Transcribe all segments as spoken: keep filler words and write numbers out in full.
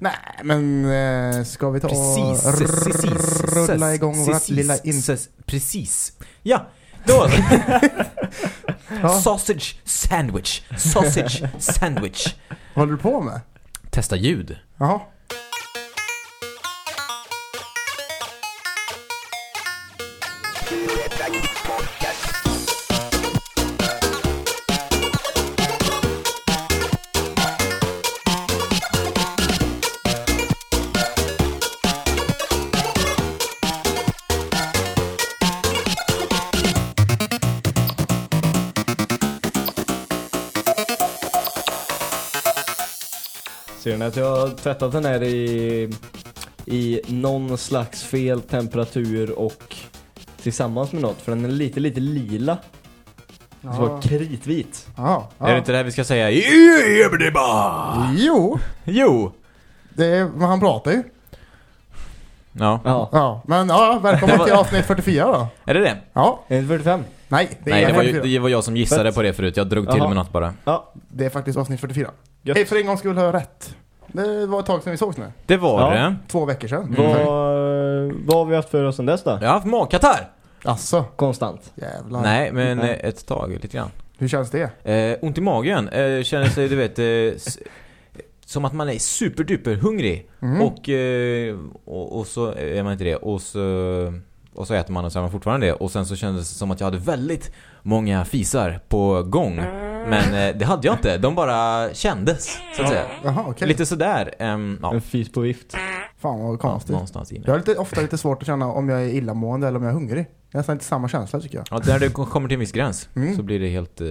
Nej, men eh, ska vi ta Precis, och precis, rulla igång vårt precis, lilla in... Precis. Ja, då. Ja. Sausage sandwich. Sausage sandwich. Vad håller du på med? Testa ljud. Jaha. Ser ni att jag har tvättat den här i, i någon slags fel temperatur och tillsammans med något, för den är lite, lite lila. Ja. Så var kritvit. Ja, ja. Är det inte det här vi ska säga? Jo, Jo. det är, men han pratar ju. Ja. Ja. Ja, men ja, välkommen till avsnitt fyrtiofyra då. Är det det? Ja, Är det fyrtiofem? nej, det är, Nej, det var, ju, fyrtiofyra. det var jag som gissade Fett. på det förut. Jag drog till Jaha. med något bara. Ja. Det är faktiskt avsnitt fyrtiofyra. Gött. Hej, för en gång skulle jag ha rätt. Det var ett tag sedan vi sågs nu. Det var Ja. det. Två veckor sedan. Vad, vad har vi haft för oss sedan dess då? Jag har haft magkatarr. Alltså, Konstant. jävlar. Nej, men Nej. eh, ett tag, lite grann. Hur känns det? Eh, ont i magen. Eh, känner sig, du vet, eh, s- som att man är superduper hungrig. Mm. Och, eh, och, och så är man inte det. Och så, och så äter man och så är man fortfarande det. Och sen så kändes det som att jag hade väldigt många fisar på gång. Men eh, det hade jag inte. De bara kändes, så att säga. Jaha, okej. Lite sådär. Um, ja, En fis på vift. Fan vad ja, konstigt. någonstans inne. Jag har lite, ofta lite svårt att känna om jag är illamående eller om jag är hungrig. Det är nästan inte samma känsla tycker jag. Ja, när det kommer till en viss gräns Mm. så blir det helt... Uh,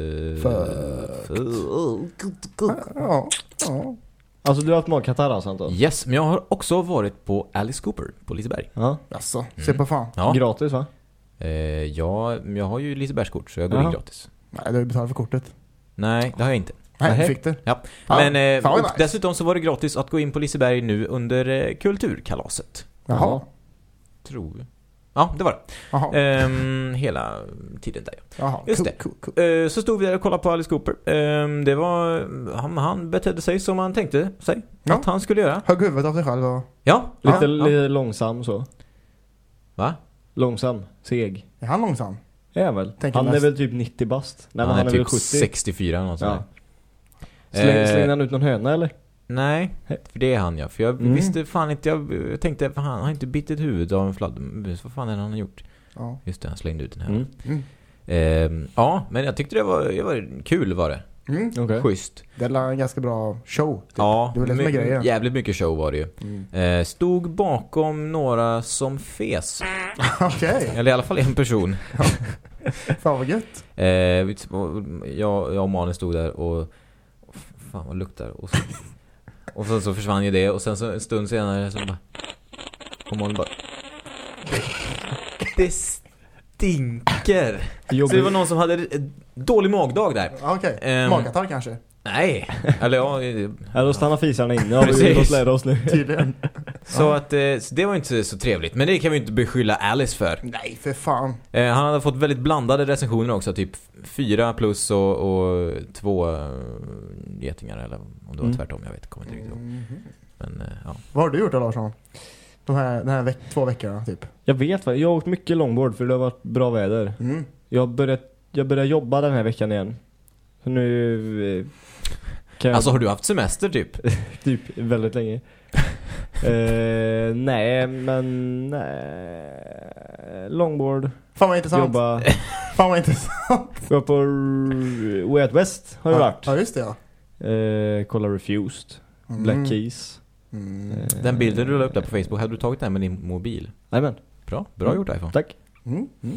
Ja, ja. Alltså du har haft magkatarr alltså, Anton? Yes, men jag har också varit på Alice Cooper på Liseberg. Ja. Alltså, se på fan. Ja, Gratis va? eh, ja, jag har ju Lisebergskort så jag går Jaha. in gratis. Nej, du har betalat för kortet. Nej, det har jag inte. Nej, Nej. du fick det. Ja. Ja, Men eh, fan vad och nice. dessutom så var det gratis att gå in på Liseberg nu under eh, kulturkalaset. Jaha. Tror jag. Ja, det var det. Jaha. Ehm, hela tiden där. Jaha. Just Cool, det. cool, cool. Eh, så stod vi där och kollade på Alice Cooper. Ehm, det var... Han, han betedde sig som han tänkte sig Ja. att han skulle göra. Högg huvudet av sig själv och... Ja. Lite, ja, lite ja. långsam så. Va? Långsam, seg. Är han långsam? Är han väl? Tänker Han är mest- väl typ nittio bast. Nej, men han, han är är väl typ sjuttio. sextiofyra eller något Ja. sånt där. Släng, Eh, slängde han ut någon höna eller? Nej, för det är han ja. För jag Mm. visste fan inte, jag, jag tänkte, fan, han har inte bitit huvudet av en fladdermus. Vad fan är det han har gjort? Ja. Just det, han slängde ut den här. Mm. Mm. Ehm, ja, men jag tyckte det var, det var kul var det. Mm. Okej. Schysst. Det är en ganska bra show. Typ. Ja, det var det som är my- grejen. jävligt mycket show var det ju. Mm. Eh, stod bakom några som fes. Okej. Eller i alla fall en person. Fan vad gött. Eh, jag, jag och Malin stod där och, och fan vad luktar. Och, så, och sen så försvann ju det. Och sen så en stund senare så bara... Och Malin bara... Det stinker. Så det var någon som hade en dålig magdag där. Okej. Ehm. Magkatarr kanske. Nej. Eller ja... eh, Ja, då stannar fisarna inne. Ja, vi Precis. fått lära oss nu. Tydligen. Så att eh, så det var inte så trevligt. Men det kan vi inte beskylla Alice för. Nej, för fan. Eh, han hade fått väldigt blandade recensioner också. Typ fyra plus och, och två uh, getingar. Eller om det var Mm. tvärtom, jag vet kommer inte riktigt ihåg. Mhm. Men eh, ja. Vad har du gjort då, Larsson? De här, den här veck- två veckorna typ. Jag vet vad, jag har åkt mycket longboard för det har varit bra väder. Mm. Jag började, jag började jobba den här veckan igen. Så nu eh, kan jag Alltså har du haft semester typ? typ väldigt länge. eh, nej, men nej. Longboard, Fan vad intressant. jobba. Fan vad intressant. Jag var på Way Out West har jag Ja, varit. ja, just det ja. Eh, kolla Refused, Mm. Black Keys. Mm. Eh, Den bilden du la upp där på Facebook, hade du tagit den med din mobil? Jajamän, Bra, bra gjort iPhone. tack. Mm. Mm.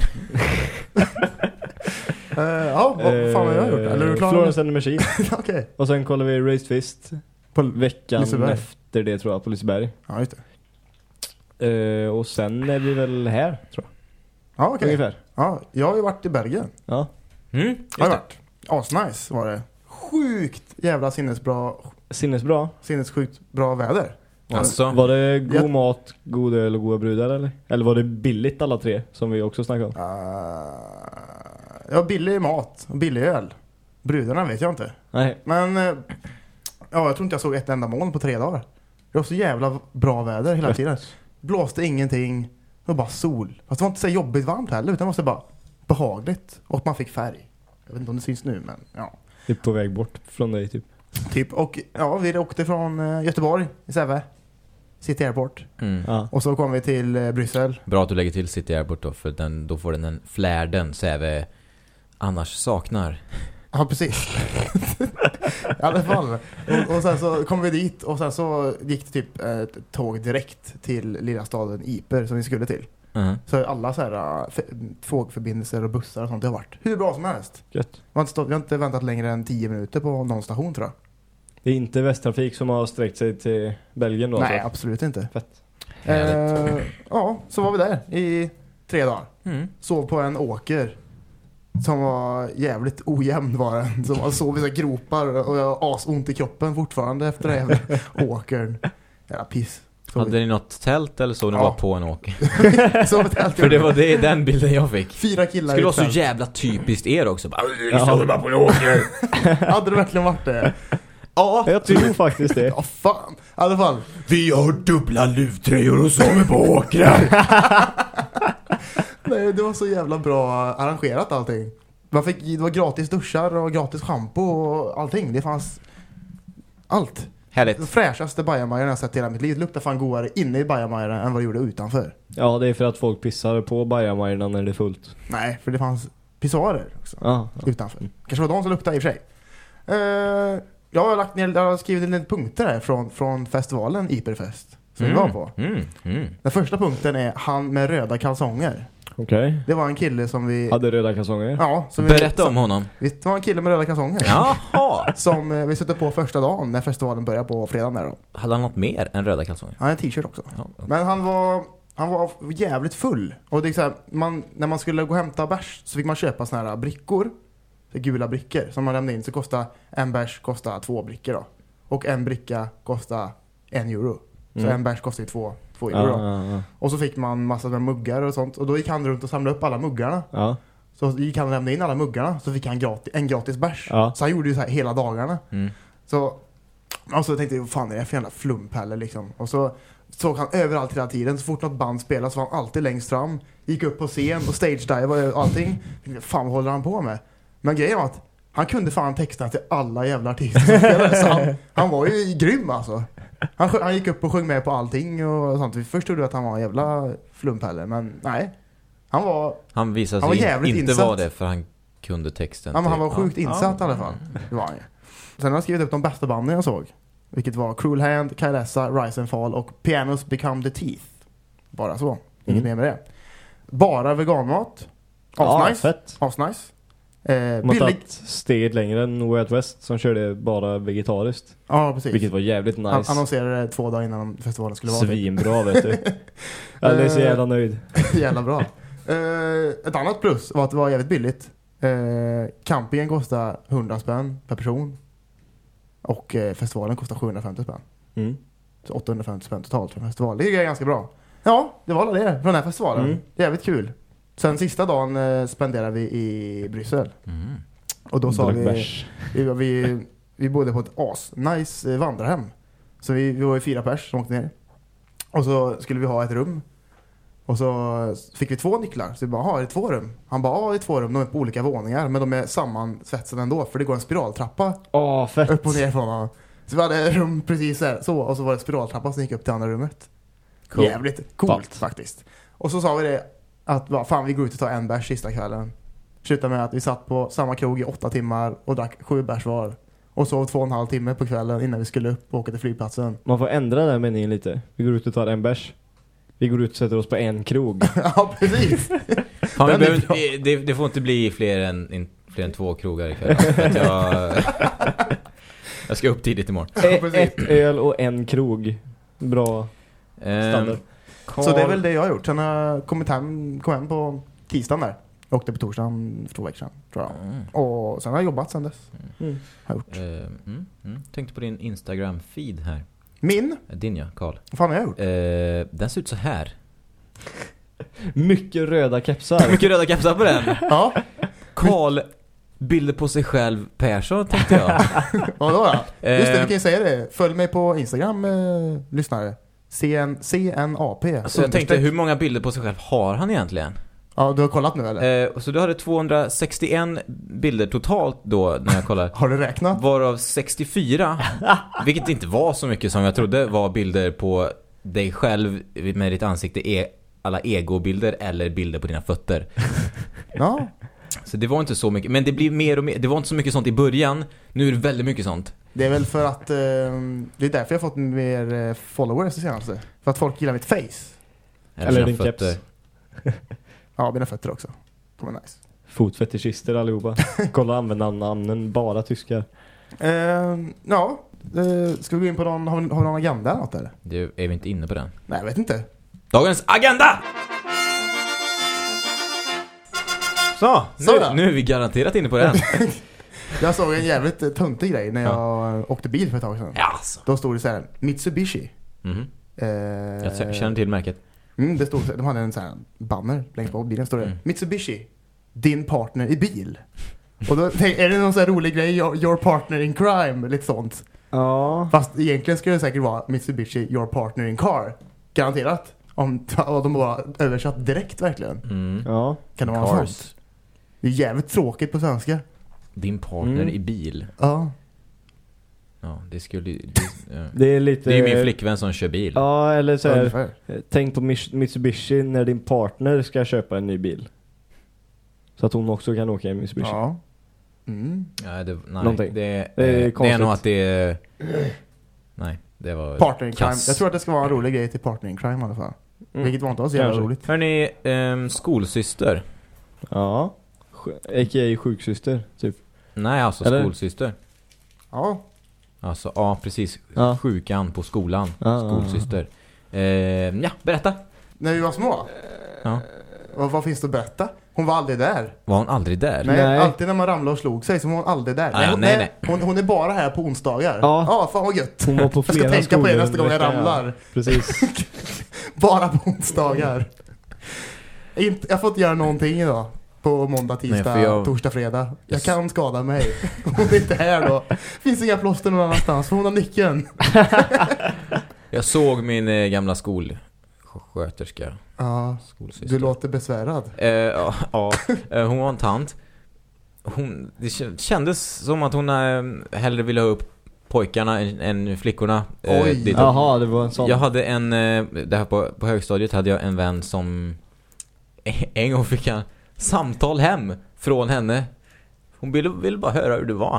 Eh, ja, vad fan har jag gjort? Eller är du klar? Florence and the Machine. Okej. Och sen kollar vi Raised Fist På veckan Liseberg. efter det tror jag, på Liseberg. Ja, just det. Eh, och sen är vi väl här, tror jag. Ja, okej. Ungefär. Ja, jag har ju varit i Bergen. Ja. Mm, Har just jag det. varit. Asnice var det. Sjukt jävla sinnesbra, Sinnesbra. sinnessjukt bra väder. Alltså, Var det god Jag- mat, god öl och goda brudar eller? Eller var det billigt alla tre, som vi också snackade om? Uh, ja, billig mat och billig öl. Brudarna vet jag inte. Nej. Men uh, ja, jag tror inte jag såg ett enda moln på tre dagar. Det var så jävla bra väder hela tiden. Blåste ingenting. Det var bara sol. Fast det var inte så jobbigt varmt heller, utan det var så bara behagligt. Och man fick färg. Jag vet inte om det syns nu, men ja. Det är på väg bort från dig typ. Typ. Och ja, vi åkte från uh, Göteborg i Säve. City Airport. Mm. Ja. Och så kom vi till uh, Bryssel. Bra att du lägger till City Airport då, för den, då får den en flärden Säve annars saknar. Ja, precis. I alla fall. Och, och sen så kom vi dit och sen så gick det typ ett tåg direkt till lilla staden Yper som vi skulle till. Uh-huh. Så alla så här f- tågförbindelser och bussar och sånt, det har varit hur bra som helst. Gött. Vi har inte, stått, vi har inte väntat längre än tio minuter på någon station, tror jag. Det är inte Västtrafik som har sträckt sig till Belgien då? Nej, så. absolut inte. Fett. Eh, ja, så var vi där i tre dagar. Mm. Sov på en åker som var jävligt ojämn var den. Som sov i så här gropar och jag har asont i kroppen fortfarande efter det jävla åkern. Jävla piss. Så Hade ni något tält eller så ni Ja. var på en åker? Sov ett helt För det var det, den bilden jag fick. Fyra killar Skulle i vara ett så tält. jävla typiskt er också. Bara, Ja. sover bara på en åker. Hade det verkligen varit det? Ja, Jag tror faktiskt det. Ja, fan. I alla fall. vi har dubbla luvtröjor och sover på åkrar. Nej, det var så jävla bra arrangerat allting. Man fick, det var gratis duschar och gratis shampoo och allting. Det fanns allt. Den Härligt. fräschaste bajamajern jag sett i hela mitt liv. Det luktar fan godare inne i bajamajern än vad det gjorde utanför. Ja, det är för att folk pissar på bajamajorna när det är fullt. Nej, för det fanns pissoarer också Ja, ja. utanför. Kanske var de som luktade i och för sig. Uh, jag har lagt ner, jag har skrivit ner punkter här från, från festivalen Yperfest som vi var på. Mm. Mm. Den första punkten är han med röda kalsonger. Okej. Det var en kille som vi... Hade röda kalsonger? Ja, som Berätta vi, om honom. vi, det var en kille med röda kalsonger. Jaha. Som eh, vi sätter på första dagen när festivalen började på fredagen där då. Hade han något mer än röda kalsonger? Han hade en t-shirt också. Ja. Men han var, han var jävligt full. Och det är så här, man, när man skulle gå och hämta bärs så fick man köpa såna här brickor. Så gula brickor som man lämnade in. Så kostade en bärs kostade två brickor då. Och en bricka kostade en euro. Så Mm. en bärs kostade två, två euro då. Ja, ja, Och så fick man massa med muggar och sånt. Och då gick han runt och samlade upp alla muggarna. ja. Så gick han och lämnade in alla muggarna. Så fick han gratis, en gratis bärs. Ja. Så han gjorde ju så här hela dagarna. Mm. Så, och så tänkte jag, vad fan är det för jävla flumpelle liksom. Och så såg han överallt hela tiden. Så fort något band spelade så var han alltid längst fram. Gick upp på scen och stage-dive och allting. Fan, vad håller han på med? Men grejen var att han kunde fan texta till alla jävla artister som spelade. Så han, han var ju grym alltså. Han, sjö- han gick upp och sjöng med på allting och sånt. Vi förstod att han var en jävla flumpelle. Men nej, han var, Han visade Han var sig jävligt inte insatt. vara det för han kunde texten. ja, men han till- var sjukt Ja. insatt Ja. i alla fall. Det var han ju. Sen har jag skrivit upp de bästa banden jag såg. Vilket var Cruel Hand, Kailessa, Rise and Fall och Pianos Become the Teeth. Bara så. Inget Mm. mer med det. Bara veganmat. Ja, Asnice. fett. Asnice. Eh, Man har billig. tagit steget längre än Way Out West som körde bara vegetariskt. Ja, precis. Vilket var jävligt nice. Han annonserade två dagar innan festivalen skulle vara. Svinbra, vet du. Jag är så jävla nöjd. Jävla bra. Eh, ett annat plus var att det var jävligt billigt. Eh, campingen kostade hundra spänn per person. Och eh, festivalen kostade sjuhundrafemtio spänn. Mm. Så åttahundrafemtio spänn totalt för en festival. Det är ganska bra. Ja, det var alla det från den här festivalen. Mm. Jävligt kul. Sen sista dagen eh, spenderade vi i Bryssel. Mm. Och då sa Drack vi, bärs. vi, vi, vi bodde på ett as-nice eh, vandrarhem. Så vi, vi var ju fyra pers som åkte ner. Och så skulle vi ha ett rum. Och så fick vi två nycklar. Så vi bara, har det är två rum? Han bara, ja det är två rum. De är på olika våningar. Men de är sammansvetsade ändå. För det går en spiraltrappa Åh, fett. upp och ner från honom. Så vi hade rum precis där, så. Och så var det spiraltrappa som gick upp till andra rummet. Cool. Jävligt coolt Falt. faktiskt. Och så sa vi det att va, fan vi går ut och tar en bärs sista kvällen. Slutade med att vi satt på samma krog i åtta timmar och drack sju bärs var. Och sov två och en halv timme på kvällen innan vi skulle upp och åka till flygplatsen. Man får ändra den meningen lite. Vi går ut och tar en bärs. Vi går ut och sätter oss på en krog. Ja, precis. Fan, vi Den är behöver, bra. inte- det, det får inte bli fler än, in, fler än två krogar ikväll. För att jag, jag ska upp tidigt imorgon. E- precis. ett öl och en krog. Bra standard. Ehm, Carl, Så det är väl det jag har gjort. Sen har jag kommit hem, kom hem på tisdagen där. Jag åkte på torsdagen för två veckor sedan, tror jag. Mm. Och sen har jag jobbat sen dess. Mm. Har jag gjort. Ehm, mm, mm. Tänkte på din Instagram-feed här. Min? Din ja, Carl. Vad fan har jag gjort? Eh, den ser ut så här. Mycket röda kepsar. Mycket röda kepsar på den. Ja. Carl bilder på sig själv Persson, tänkte jag. Ja, då, ja. Just det, Eh, vi kan ju säga det. Följ mig på Instagram, eh, lyssnare. C N C N A P. Så jag tänkte, hur många bilder på sig själv har han egentligen? Ja, du har kollat nu eller? Eh, så du hade tvåhundrasextioen bilder totalt då när jag kollar. Har du räknat? Varav sextiofyra, vilket inte var så mycket som jag trodde, var bilder på dig själv med ditt ansikte, e- alla egobilder eller bilder på dina fötter. Ja. Så det var inte så mycket, men det blir mer och mer. Det var inte så mycket sånt i början. Nu är det väldigt mycket sånt. Det är väl för att eh, det är därför jag har fått mer eh, followers det senaste. För att folk gillar mitt face. Eller, Eller sina din fötter. Ja, mina fötter också. Det var nice. Fotfetischister allihopa. Kolla användarnamnen, bara tyskar. Eh, ja, eh, ska vi gå in på någon, har vi, har vi någon agenda eller något eller? Det är vi inte inne på den. Nej, jag vet inte. Dagens agenda! Så, nu, Så ja. nu är vi garanterat inne på den. Jag såg en jävligt eh, töntig grej när jag eh, åkte bil för ett tag sedan. Ja, alltså. Då stod det så här, Mitsubishi. Mhm. Eh, Jag känner till märket. Mm, det stod, de hade en sån här banner längst på bilen, står det Mm. Mitsubishi, din partner i bil. Och då tänk, är det någon sån här rolig grej, your, your partner in crime, lite sånt. Ja. Fast egentligen skulle det säkert vara Mitsubishi, your partner in car. Garanterat. Om och de bara översatt direkt verkligen. Mm. Ja. Kan det vara något Cars. sånt? Det är jävligt tråkigt på svenska. Din partner Mm. i bil. Ja. Ja, det skulle ju- det, ja. Det är lite... det är ju min flickvän som kör bil. Ja, eller så här, Ungefär. tänk på Mis- Mitsubishi när din partner ska köpa en ny bil. Så att hon också kan åka i Mitsubishi. Ja. Mm. Ja, det, nej, Någonting. det, Det är det, det är konstigt. nog att det är... Nej, det var... Partner in crime. kass. Jag tror att det ska vara en rolig grej till partner in crime i alla fall. Mm. Vilket var inte så jävla Kanske. roligt. Hörrni, ehm, skolsyster. Ja. Sj- A K A sjuksyster, typ. Nej, alltså Eller? skolsyster. Ja. Alltså, ja, precis. Ja. Sjukan på skolan. Ja, Skolsyster. Ehm, ja, berätta. När vi var små. Ja. Och vad finns det att berätta? Hon var aldrig där. Var hon aldrig där? Nej, Nej. alltid när man ramlade och slog sig så var hon aldrig där. Nej, hon, nej, nej. Hon, hon är bara här på onsdagar. Ja. Ja, fan vad gött. Hon var på Jag ska flera tänka på det skolor nästa gång jag veckan, ja. ramlar. Precis. Bara på onsdagar. Inte, jag får inte göra någonting idag. På måndag, tisdag, Nej, för jag- torsdag, fredag. Jag Yes. kan skada mig. Hon är inte här då. Finns inga plåster någon annanstans. För hon har nyckeln. Jag såg min eh, gamla skolsköterska. Ja, Skolsyster. du låter besvärad. Eh, ja, ja, eh, hon var en tant. Hon, det kä- kändes som att hon eh, hellre ville ha upp pojkarna än, än flickorna. Eh, Oj. dit. Jaha, det var en sån. Jag hade en, eh, det här på, på högstadiet hade jag en vän som en gång fick jag samtal hem från henne. Hon ville, ville bara höra hur det var.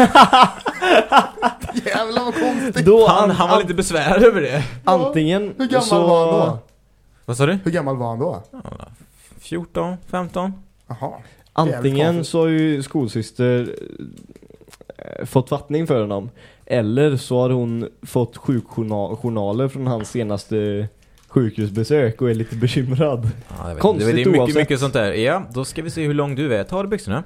Jävlar vad konstigt. Då, Han, an- han var an- lite besvärad över det. Antingen Hur gammal så... var han då? Vad sa du? Hur gammal var han då? fjorton, femton. Jaha. Antingen konstigt. så har ju skolsyster eh, fått fattning för honom. Eller så har hon fått sjukjournaler från hans senaste sjukhusbesök och är lite bekymrad. Ja, jag vet. Konstigt det, det är mycket, oavsett. mycket sånt där. Ja, då ska vi se hur lång du är. Ta av dig byxorna.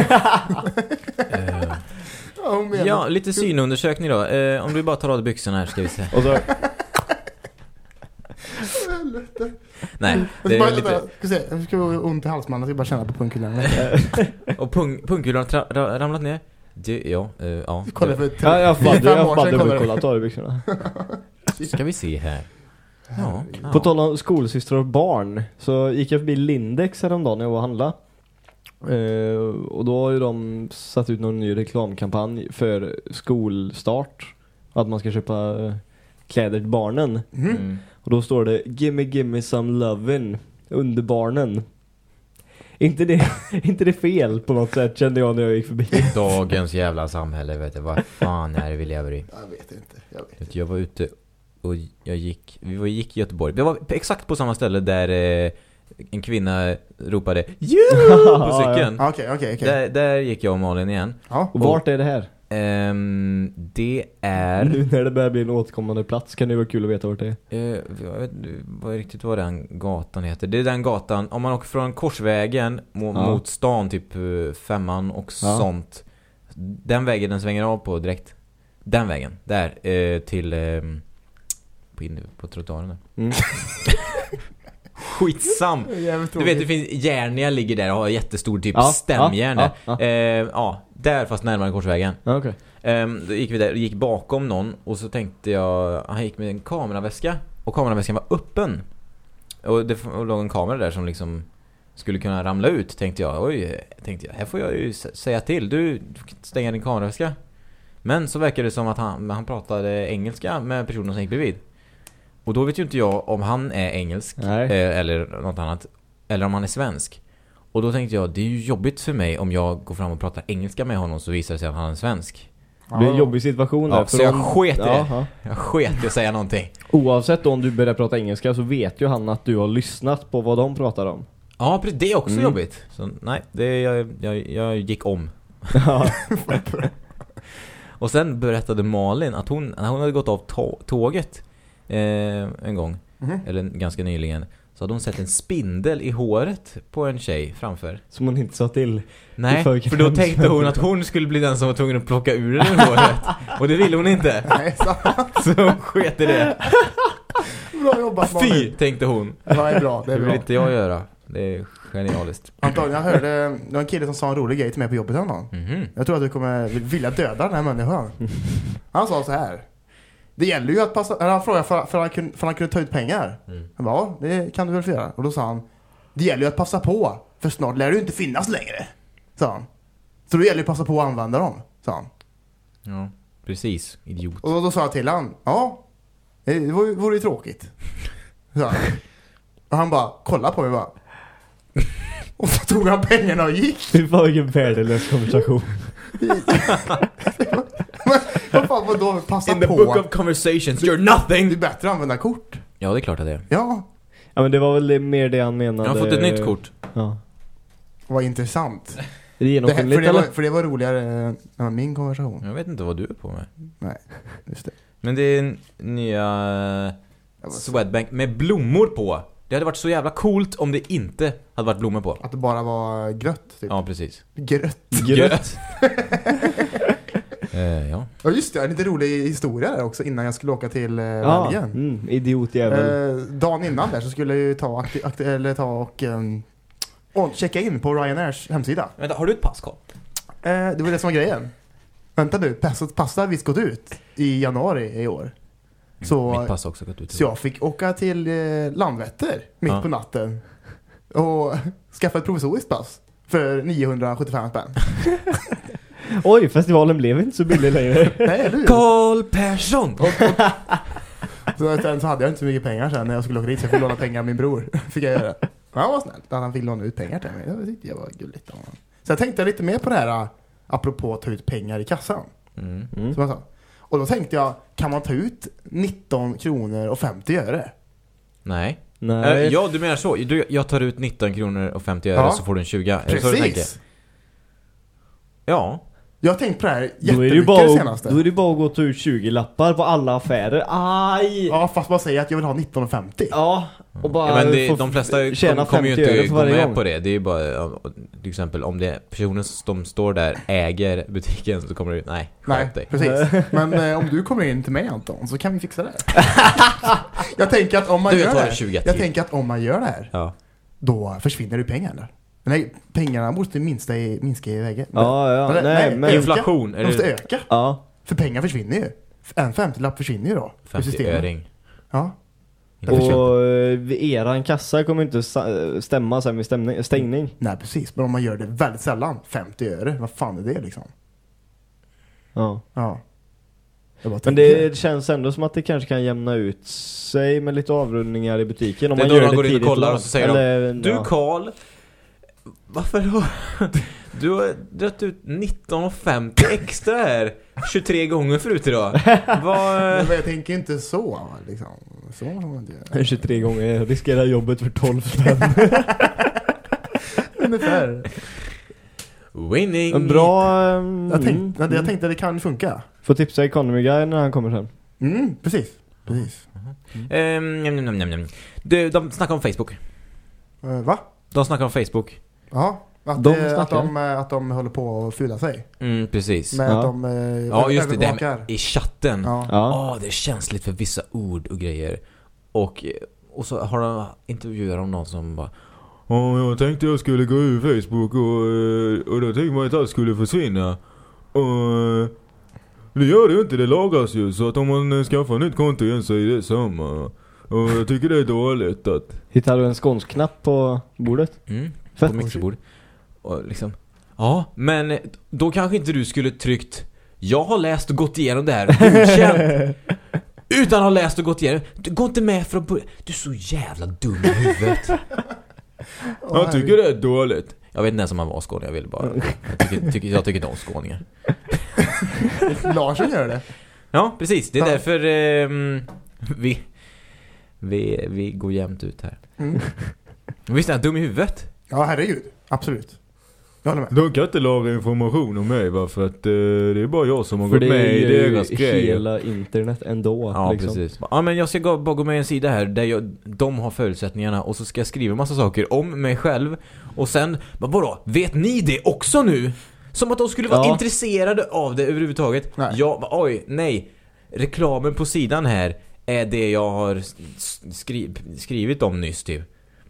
eh, Ja, hon menar. ja, lite synundersökning då. Eh, om du bara tar av dig byxorna här ska vi se. Och så, Helvete. Nej, Jag det ska bara, är lite... ska se, jag ska ha ont i halsmannen, jag ska bara känna på pungkulorna. Och pung, pungkulorna har tra- ra- ramlat ner. Det, ja, eh, ja. Kolla för tre, ja, jag fyra, hade fem jag år hade sedan kollade dubbelkollat av i byxorna. Ska vi se här. Ja, ja. På tal om skolsystrar och barn så gick jag förbi Lindex häromdagen när jag var och handla. Eh, och då har ju de satt ut någon ny reklamkampanj för skolstart. Att man ska köpa eh, kläder till barnen. Mm. Mm. Och då står det gimme gimme some lovin' under barnen. Inte det, inte det fel på något sätt kände jag när jag gick förbi. Dagens jävla samhälle, vet du. Vad fan är det vi lever i? Jag vet inte, jag vet. Vet du, Jag var ute och jag gick... Vi var, gick i Göteborg. Vi var exakt på samma ställe där eh, en kvinna ropade "Juhu!" på cykeln. Ja, Okej, okej, okej. Där, där gick jag och Malin igen. Ja. Och vart är det här? Ehm, det är... Nu när det börjar bli en återkommande plats kan det vara kul att veta vart det är. Eh, jag vet inte vad riktigt vad den gatan heter. Det är den gatan, om man åker från Korsvägen mo- Ja. mot stan, typ eh, femman och Ja. sånt. Den vägen den svänger av på direkt. Den vägen, där, eh, till eh, på, in, på trottoaren där. Mm. skitsam. Du vet, det finns Järnia ligger där och har jättestor typ Ja, stämjärn. ja, ja, ja, eh, ja, där fast närmare Korsvägen. Ja, okej. Um, då gick vi där och gick bakom någon och så tänkte jag, han gick med en kameraväska och kameraväskan var öppen. Och det och låg en kamera där som liksom skulle kunna ramla ut, tänkte jag. Oj, tänkte jag, här får jag ju säga till. Du, du kan stänga din kameraväska. Men så verkar det som att han, han pratade engelska med personen som gick bredvid. Och då vet ju inte jag om han är engelsk eh, eller något annat, eller om han är svensk. Och då tänkte jag, det är ju jobbigt för mig om jag går fram och pratar engelska med honom så visar det sig att han är svensk. Det blir en jobbig situation där. Ja, så jag om, sket i det. Jaha. Jag sket i att säga någonting. Oavsett om du börjar prata engelska så vet ju han att du har lyssnat på vad de pratar om. Ja, det är också Mm. jobbigt. Så nej, det, jag, jag, jag gick om. Och sen berättade Malin att hon, när hon hade gått av tå- tåget eh, en gång, Mhm. eller ganska nyligen, så hade hon sett en spindel i håret på en tjej framför. Som hon inte sa till. Nej, för för då tänkte hon att hon skulle bli den som var tvungen att plocka ur den i håret. Och det ville hon inte. Nej, sant. Så hon sket i det. Bra jobbat, Fy, Malin. tänkte hon. Ja, det är bra, det Det är vill bra. inte jag göra. Det är genialiskt. Anton, jag hörde, det var en kille som sa en rolig grej till mig på jobbet någon. Mhm. Jag tror att du kommer vilja döda den här människan. Han sa så här: det gäller ju att passa, eller han frågade för, för, han kunde, för han kunde ta ut pengar. Mm. Han bara, ja, det kan du väl få göra. Och då sa han, det gäller ju att passa på, för snart lär du inte finnas längre, sa han. Så då gäller det att passa på att använda dem, sa han. Ja, precis. Idiot. Och då, då sa jag till han, ja, det vore, vore ju tråkigt, sa han. Och han bara, kolla på mig bara. Och så tog han pengarna och gick. Det var vilken värdelös konversation. Men vad fan, vadå, passa In the på? book of conversations, you're nothing! Det är bättre att använda kort. Ja, det är klart att det är. Ja, Ja, men det var väl det, mer det han menade. Jag har fått ett nytt kort. Ja. vad intressant. Är det Det, här- genomskinligt för, det var, eller? för det var roligare än min konversation. Jag vet inte vad du är på med. Nej, just det. Men det är nya Swedbank med blommor på. Det hade varit så jävla coolt om det inte hade varit blommor på. Att det bara var grött, typ. Ja, precis. Grött. Grött. eh, ja. Ja, just det. En lite rolig historia där också innan jag skulle åka till eh, Ja, Belgien. mm, idiotjävel. Eh, dagen innan där så skulle jag ju ta, akti- akti- eller ta och um, och checka in på Ryanairs hemsida. Vänta, har du ett pass, Carl? Eh, det var det som var grejen. Vänta nu, passet passade visst gått ut i januari i år. Så, Mitt pass har också gått ut. så jag fick åka till eh, Landvetter mitt Ja. på natten och skaffa ett provisoriskt pass för niohundrasjuttiofem spänn. Oj, festivalen blev inte så billig längre. Nej, eller hur? Carl Persson! Så sen så hade jag inte så mycket pengar sen när jag skulle åka dit, så jag fick låna pengar av min bror. Fick jag göra. Han var snällt att han fick låna ut pengar till mig. Det tyckte jag var gulligt av honom. Så jag tänkte lite mer på det här apropå att ta ut pengar i kassan. Mm. Mm. Som jag sa. Och då tänkte jag, kan man ta ut nitton kronor och femtio öre? Nej. Nej. Eh, ja, du menar så. Du, jag tar ut nitton kronor och femtio öre Ja. så får du en tjugo. Är det så du tänker? Precis. Ja. Jag har tänkt på det här Då är det ju jättemycket bara, senaste. då är det bara att gå och ta ut tjugo lappar på alla affärer. Aj! Ja, fast man säger att jag vill ha nitton och femtio. Ja, och bara Ja, men det, få de flesta tjäna kom, kommer ju femtio öre inte för gå varje med gång. på det. Det är ju bara, ja, till exempel om det personen som står där äger butiken så kommer du, nej, Nej, skärp dig. precis. Men eh, om du kommer in till mig, Anton, så kan vi fixa det. Jag tänker att om man Du, gör jag det tar här, tjugo jag till. tänker att om man gör det här, Ja. då försvinner ju pengarna. Nej, pengarna måste minska i, minska i vägen. Ja, ja, Eller, nej, nej, men... öka. Inflation, är De måste det öka. Ja, För pengar försvinner ju. En femtiolapp försvinner ju då. i systemet. femtio-öring? Ja. och eh, eran kassa kommer inte sa- stämma sen vid stämning, stängning. Nej, precis. Men om man gör det väldigt sällan, femtio öre, vad fan är det liksom? Ja. Ja. Jag bara Men tänker- det känns ändå som att det kanske kan jämna ut sig med lite avrundningar i butiken. Om Det är man då gör de det går in och tidigt kollar på och så säger Eller, Du ja. Carl, varför har du har dragit ut nitton femtio extra här tjugotre gånger förut idag? Vad... Men jag tänker inte så, liksom. Så får man inte göra. tjugotre gånger, jag riskerar jobbet för tolv spänn. Ungefär. Winning! En bra... mm, Jag tänkte, mm. jag tänkte att det kan funka. Får tipsa Economy Guy när han kommer sen. Mm, precis. Precis. Ehm, njam, njam, njam, njam. De, de snackar om Facebook. Uh, va? De snackar om Facebook. Ja. Att, De de att, snackar. de, eh, att de håller på att fylla sig. Mm, precis. Med Ja. att de eh, Ja, just det. Det här övervakar. med, i chatten. Ja. Ja. Åh, det är känsligt för vissa ord och grejer. Och, och så har de intervjuat om någon som bara Ja, jag tänkte jag skulle gå ur Facebook och, och då tänkte man att allt skulle försvinna. Och det gör det ju inte, det lagas ju. Så att om man skaffar nytt konto igen så är det samma. Och jag tycker det är dåligt att... Hittar du en skånsknapp på bordet? mm, Fett. på mixerbord. Och liksom, ja, men då kanske inte du skulle tryckt jag har läst och gått igenom det här. Godkänt. Utan att ha läst och gått igenom. Du går inte med för att börja. Du är så jävla dum i huvudet. Jag tycker det är dåligt. Jag vet inte ens om man var skåning, jag vill bara. Jag tycker, tycker, jag tycker inte om skåningar. Larsson gör det. Ja, precis. Det är Ja. därför eh, vi, vi, vi går jämnt ut här. Mm. Visst är han dum i huvudet? Ja, herregud. Absolut. Jag håller med. De kan inte lagra information om mig, va? För att eh, det är bara jag som har För gått det med i är ju deras grejer. hela internet ändå. Ja, liksom. precis. Ja, men jag ska gå, bara gå med i en sida här där jag, de har förutsättningarna och så ska jag skriva massa saker om mig själv. Och sen, men vadå? Vet ni det också nu? Som att de skulle vara Ja. intresserade av det överhuvudtaget. Nej. Ja, oj, nej. Reklamen på sidan här är det jag har skri- skrivit om nyss typ.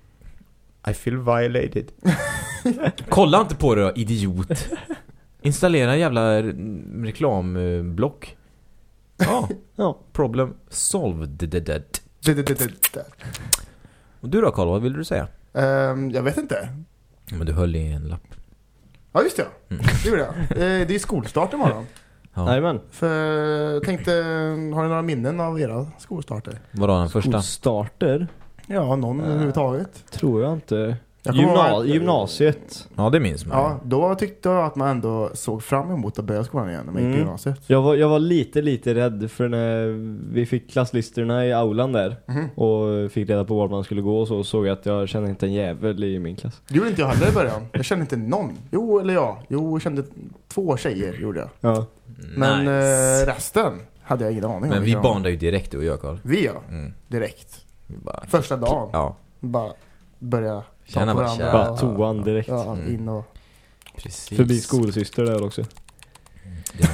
I feel violated. Kolla inte på det då, idiot. Installera en jävla reklamblock. Ja, Ja. problem solved. Det, det, det, det, det. Och du då, Carl, vad vill du säga? Ehm, jag vet inte. Men du höll i en lapp. Ja, just det. Mm. Det gjorde jag. Eh, det är skolstart imorgon. Ja. Jajamän. För jag tänkte, har ni några minnen av era skolstarter? Vadå den första? Skolstarter Ja, någon Äh. överhuvudtaget. tror jag inte. Jag kommer Gymna- ihåg att- gymnasiet. Ja, det minns man. Ja, då tyckte jag att man ändå såg fram emot att börja skolan igen när man gick Mm. i gymnasiet. Jag var, jag var lite, lite rädd för när vi fick klasslistorna i aulan där Mhm. och fick reda på var man skulle gå och så såg jag att jag kände inte en jävel i min klass. Det gjorde inte jag heller i början. Jag kände inte någon. Jo, eller ja. Jo, jag kände två tjejer gjorde jag. Ja. Men Nice. eh, resten hade jag ingen aning om. Men vi vilka de var. bandade ju direkt, du och jag, Carl. Vi ja, Mm. direkt. Vi bara, Första dagen. ja, Bara börja Känna ta på bara varandra. kär. Bara toan direkt. Ja, Mm. in och... precis. Förbi skolsyster där också. Ja.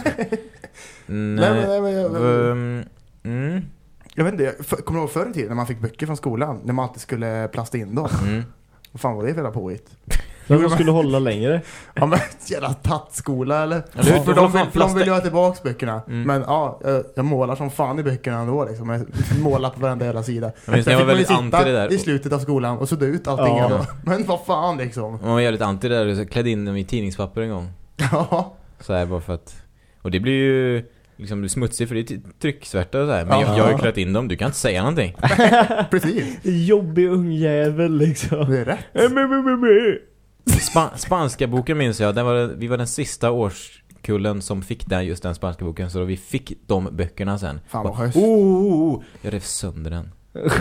Nej, Nej, men, nej, men, jag, um, mm. jag vet inte, jag för, kommer du ihåg förr i tiden när man fick böcker från skolan? När man alltid skulle plasta in dem. Mm. Vad fan var det för jävla påhitt? Men de skulle hålla längre. Ja men jävla tattskola eller? Eller hur? För Vad de, fan, vill, för de plasta- vill ju ha tillbaka böckerna. Mm. Men ja, jag, jag målar som fan i böckerna ändå liksom. Jag målar på varenda jävla sida. Jag minns när Sen jag var fick man ju väldigt anti det där. i slutet av skolan och sudda ut allting. Ja. Ja. Men vad fan liksom. Man var jävligt anti det där, så jag klädde in dem i tidningspapper en gång. Ja. Så här bara för att... Och det blir ju liksom smutsigt för det är t- trycksvärta och så här. Men Ja. jag, jag har ju klätt in dem, du kan inte säga någonting. Precis. Jobbig ungjävel liksom. Det är rätt. Spa- spanska boken minns jag, den var, vi var den sista årskullen som fick den, just den spanska boken. Så då vi fick de böckerna sen. Fan vad Bara, schysst. oh, oh, oh. Jag rev sönder den.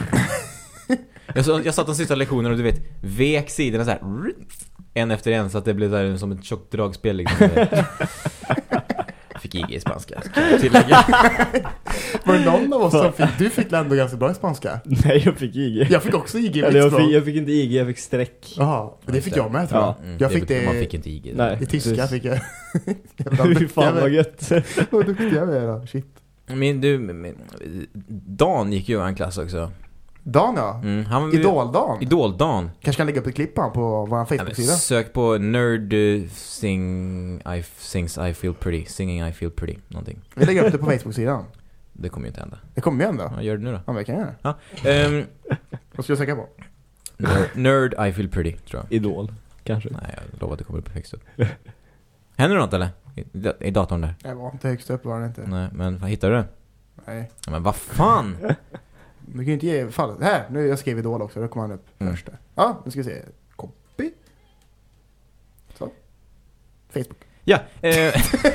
jag, så, jag satt de sista lektionerna och du vet, vek sidorna så här, en efter en, så att det blev där som ett tjockt dragspel liksom. Fick I G i spanska, kan jag tillägga. Var det någon av oss som fick... Du fick ändå ganska bra i spanska. Nej, jag fick I G. Jag fick också I G. Eller jag Eller fick, jag fick inte I G, jag fick streck. Jaha, men det fick jag med tror jag. Ja. Mm, Jag fick det, det- Man fick inte I G. Nej. I tyska precis. fick jag... Fy fan vad gött. Vad duktiga vi är då. Shit. Men du, men, Dan gick ju i en klass också. Dan ja. Mm, han Idol-Dan. Idol-Dan. Kanske kan lägga upp ett klipp på, på vår Ja, men Facebook-sida. sök på nerd uh, sing I sings I feel pretty, singing I feel pretty, någonting. Vi lägger upp det på Facebook-sidan. Det kommer ju inte hända. Det kommer ju ändå. Ja, gör det nu då. Ja, men det kan jag göra. Ja. Um, Vad ska jag söka på? nerd, nerd I feel pretty, tror jag. Idol, kanske. Nej, jag lovar att det kommer upp högst upp. Händer det något eller? I, I datorn där? Jag var inte högst upp, var det inte. Nej, men vad hittar du det? Nej. Ja, men vad fan? Du kan ju inte ge fall. Här, nu jag skrev Idol också. Då kommer han upp Mm. först där. Ja, nu ska vi se. Copy. Så. Facebook. Ja, eh,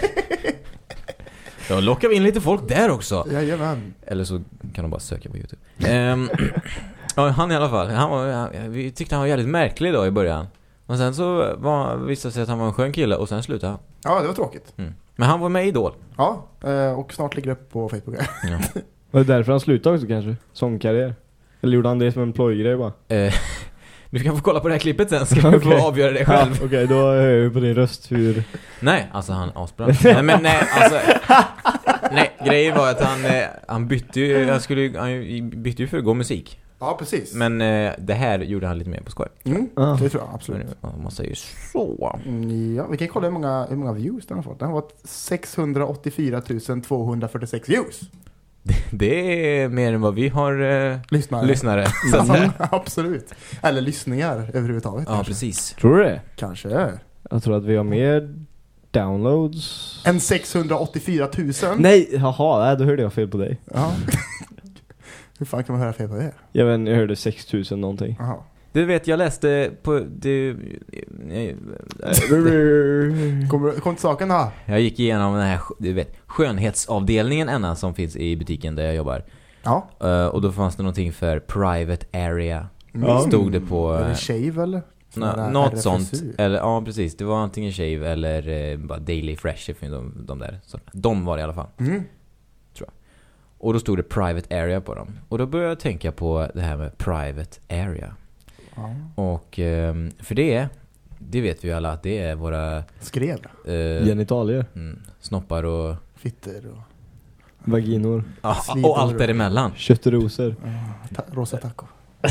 då lockar vi in lite folk där också. Jajamän. Eller så kan de bara söka på YouTube. Ehm, ja, han i alla fall. Han var, han, vi tyckte han var jävligt märklig då i början. Och sen så var, visade sig att han var en skön kille och sen slutade han. Ja, det var tråkigt. Mm. Men han var med i Idol. Ja, eh, och snart ligger upp på Facebook. Ja. Var det därför han slutade också kanske? Sångkarriär? Eller gjorde han det som en plojgrej bara? Eh, du kan få kolla på det här klippet sen, ska du Okej. få avgöra det själv. Ja, Okej, då hör jag på din röst hur... Nej, alltså han asbra. nej, men nej, alltså... Nej, grejen var att han, eh, han bytte ju, han skulle, han bytte ju för att gå musik. Ja, precis. Men eh, det här gjorde han lite mer på skoj. Mm, Ah. det tror jag absolut. Om man säger så. Mm, ja, vi kan kolla hur många, hur många views den har fått. Den har fått sexhundraåttiofyra tusen tvåhundrafyrtiosex views. Det är mer än vad vi har eh, Lyssnare. lyssnare. Så att, Ja, absolut. Eller lyssningar överhuvudtaget. ja, kanske. precis. Tror du det? Kanske. Jag tror att vi har mer downloads. En sexhundraåttiofyra tusen. Nej, jaha, nej, då hörde jag fel på dig. Ja. Hur fan kan man höra fel på det? Jag vet inte, jag hörde sex tusen någonting. Jaha. Du vet, jag läste på... Det, nej, Kommer kom till saken då? jag gick igenom den här du vet, skönhetsavdelningen ena som finns i butiken där jag jobbar. Ja. Uh, och då fanns det någonting för private area. Mm. Stod det på... Är det shave eller? Nå, något sånt. Eller, ja, precis. Det var antingen shave eller eh, bara daily fresh. De, de där. Så, de var det i alla fall. Mm. Och då stod det private area på dem. Och då började jag tänka på det här med private area. Ja. Och um, för det, det vet vi ju alla att det är våra Skrev. uh, Genitalier. mm, snoppar och, Fitter och Vaginor. ah, Slidor. och allt däremellan. Köttrosor. uh, ta- rosa taco.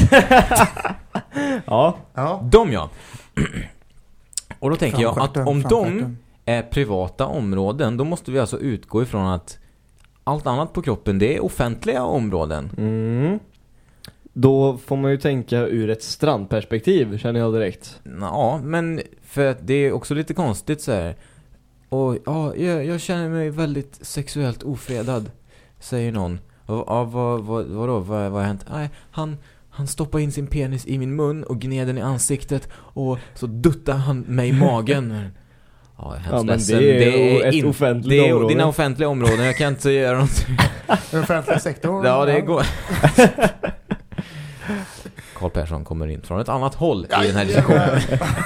Ja. Ja. De ja. Och då tänker jag att Framstjärten, om de framstjärten. är privata områden, då måste vi alltså utgå ifrån att allt annat på kroppen, det är offentliga områden. Mm. Då får man ju tänka ur ett strandperspektiv, känner jag direkt. Ja, men för att det är också lite konstigt så här. Och ja, jag, jag känner mig väldigt sexuellt ofredad, säger någon. Och, ja, vad, vad, vadå? Vad, vad har hänt? Nej, han, han stoppar in sin penis i min mun och gned den i ansiktet och så duttar han mig i magen. Ja, jag är Ja, men ledsen. det är ju ett in- offentligt det är område. dina offentliga områden. Jag kan inte göra något. Den offentliga sektorn. Ja, det går. Carl Persson kommer in från ett annat håll i den här diskussionen.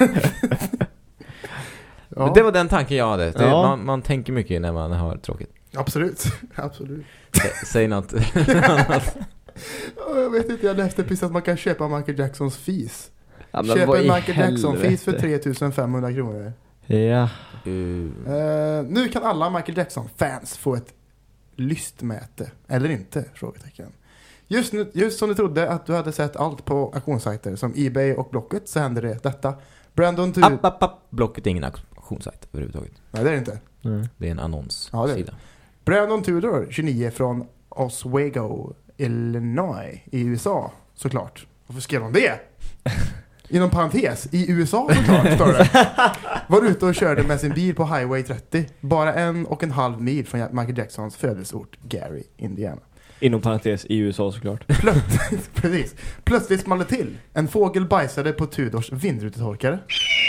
Ja, Men det var den tanken jag hade. Det, Ja. man, man tänker mycket när man har tråkigt. absolut. Absolut. Sä- Säg något annat. Ja, jag vet inte, jag läste precis att man kan köpa Michael Jacksons fis. Ja, men Köp vad en i Michael Jackson-fis för helvete? tre tusen femhundra kronor. Ja. Uh, Eh, nu kan alla Michael Jackson-fans få ett lystmäte. Eller inte? Frågetecken. Just, nu, just som du trodde att du hade sett allt på auktionssajter som eBay och Blocket, så händer det detta. Brandon Tudor... app, app, app. Blocket är ingen auktionssajt överhuvudtaget. Nej, det är det inte. Mm. Det är en annonssida. Ja, det är det. Brandon Tudor, tjugonio, från Oswego, Illinois i U S A, såklart. Varför skrev de det? Inom parentes, i U S A såklart, står det. Var ute och körde med sin bil på Highway trettio. Bara en och en halv mil från Michael Jacksons födelseort, Gary, Indiana. Inom parentes i U S A såklart. Plötsligt, precis. Plötsligt small det till. En fågel bajsade på Tudors vindrutetorkare.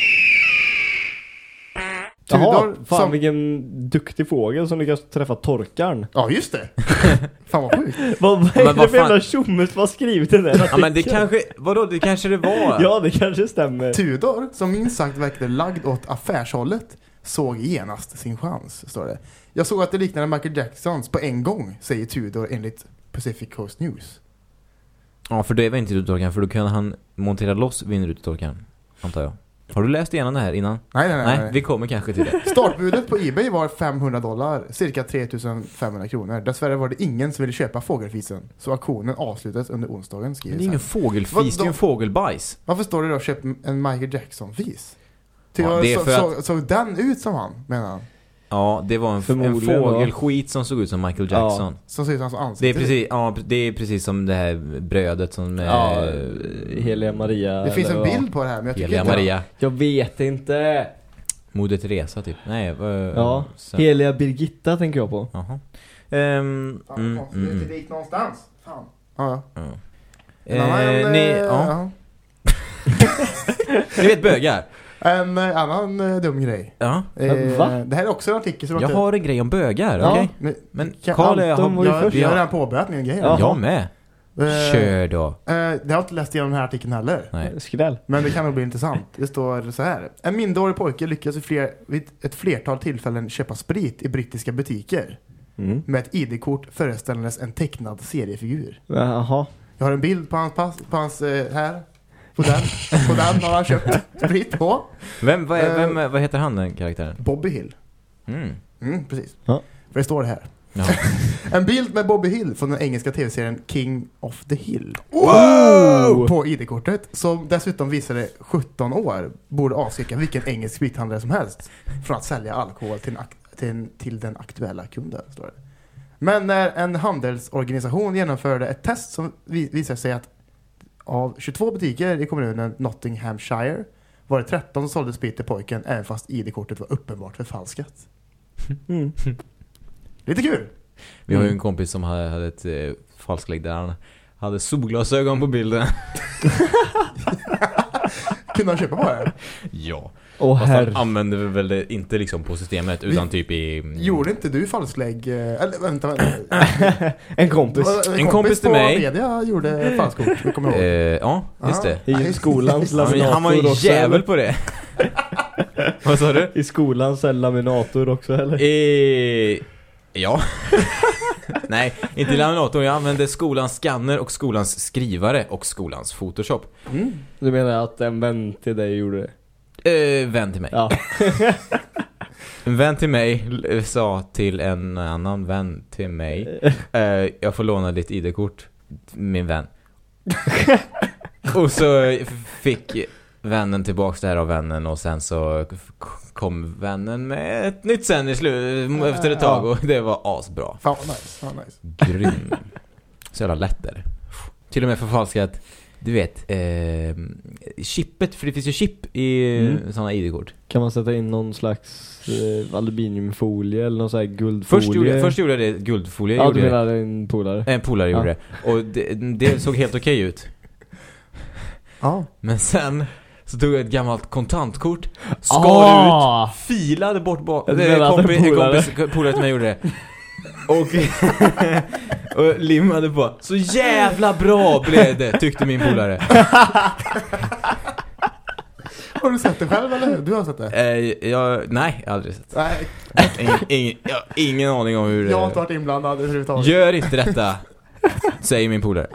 Jaha, Tudor fan som... vilken duktig fågel som lyckas träffa torkaren. Ja, just det. Fan vad sjukt. Vad, vad är Men det vad för fan- jävla tjomme som har skrivit den där Ja, men det artikeln? kanske... Vadå? Det kanske det var. Ja, det kanske stämmer. Tudor, som minst sagt verkade lagd åt affärshållet, såg genast sin chans, står det. Jag såg att det liknade Michael Jacksons på en gång, säger Tudor enligt Pacific Coast News. Ja, för det var inte vindrutetorkaren. För då kan han montera loss vindrutetorkaren, antar jag. Har du läst igenom det här innan? Nej, nej, nej. Nej, nej. vi kommer kanske till det. Startbudet på eBay var femhundra dollar, cirka tre tusen femhundra kronor. Dessvärre var det ingen som ville köpa fågelfisen, så auktionen avslutades under onsdagen, Men skriver det är ingen sen. fågelfis, Vad det är ju en då? fågelbajs. Varför står det då köp en Michael Jackson-fis? Ty Ja, ja, det är så, för så, såg den ut som han, menar han? Ja, det var en, en Förmodligen, fågelskit som såg ut som Michael Ja. Jackson. Som ser ut som hans Det är ansikte. precis, ja, det är precis som det här brödet som... Ja, eh, Heliga Maria. Det finns en eller vad? bild på det här, men jag tycker Heliga inte... Maria. Jag vet inte. Moder Teresa typ. Nej, vad... Ja, sen- Heliga Birgitta tänker jag på. Jaha. Ehm, Fan, mm, konstigt, mm, det är mm. dit någonstans. Fan. Ja, ja. Ja. En annan, Eh, ni, eh, ja. Ni vet bögar. En eh, annan eh, dum grej. Ja. Eh, Va? Det här är också en artikel som Jag har en grej om bögar, Ja. okej? Men, Men kan- Carl är... Anton var ju jag, först. jag har Ja. redan påbörjat min grej. Ja. Jag med. Eh, Kör då. eh, Det har jag inte läst igenom den här artikeln heller. Nej. Skräll. Men det kan nog bli intressant. Det står så här. En mindreårig pojke lyckas vid, fler, vid ett flertal tillfällen köpa sprit i brittiska butiker. Mm. Med ett I D-kort föreställandes en tecknad seriefigur. Jaha. Jag har en bild på hans pass, på hans eh, här. På den. På den har han köpt sprit på. Vem, vad, är, Eh. vem, vad heter han den karaktären? Bobby Hill. Mm. Mm, precis. Ja. För det står det här. Ja. En bild med Bobby Hill från den engelska tv-serien King of the Hill. Wow! På I D-kortet, som dessutom visade sjutton år, borde avskräcka vilken engelsk sprithandlare som helst från att sälja alkohol till, till, till den aktuella kunden, står det. Men när en handelsorganisation genomförde ett test som visade sig att av tjugotvå butiker i kommunen Nottinghamshire var det tretton som sålde sprit till pojken, även fast I D-kortet var uppenbart förfalskat. Mm. Lite kul! Vi har ju en kompis som hade, hade ett eh, falsklägg där han hade solglasögon på bilden. Kunde han köpa på det? Ja. Åh Fast han herre. använde väl det inte liksom på systemet utan typ i... Gjorde inte du falsklägg? eh, Eller vänta, vänta. En kompis. En, En kompis till på mig. media gjorde falskort, vi kommer Eh, ihåg. ja, just Ja. det. I skolans Han, laminator han var ju en också, jävel eller? på det. Vad sa du? I skolans laminator också, eller? Eh, ja. Nej, inte laminator. Jag använde skolans scanner och skolans skrivare och skolans Photoshop. Mm. Du menar att en vän till dig gjorde det? Eh, vän till mig. Ja. En vän till mig l- sa till en annan vän till mig eh, jag får låna ditt I D-kort, min vän. Och så f- fick vännen tillbaks det här av vännen och sen så f- kom vännen med ett nytt sen i slut efter ett tag och det var asbra. Fan vad nice, fan nice. Grym. Så jävla lätt där. Till och med förfalskat, du vet, eh, chippet, för det finns ju chip i Mm. sådana I D-kort. Kan man sätta in någon slags eh, aluminiumfolie eller någon sån här guldfolie? Först gjorde, först gjorde jag det guldfolie. Ja, gjorde du det. menar en polare. En polare Ja. gjorde det. Och det, det såg helt okej ut. Ja. Men sen så tog jag ett gammalt kontantkort, skar Ah! ut, filade bort bak. Jag Det menar är att kompi, en en polare. kompis polare till mig gjorde det. Och, och limmade på. Så jävla bra blev det, tyckte min polare. Har du sett det själv eller? Du har sett det? Eh, jag, nej, jag har aldrig sett. Nej, Ingen, ingen, jag har ingen aning om hur det... jag har inte varit inblandad överhuvudtaget. Gör inte detta, säger min polare.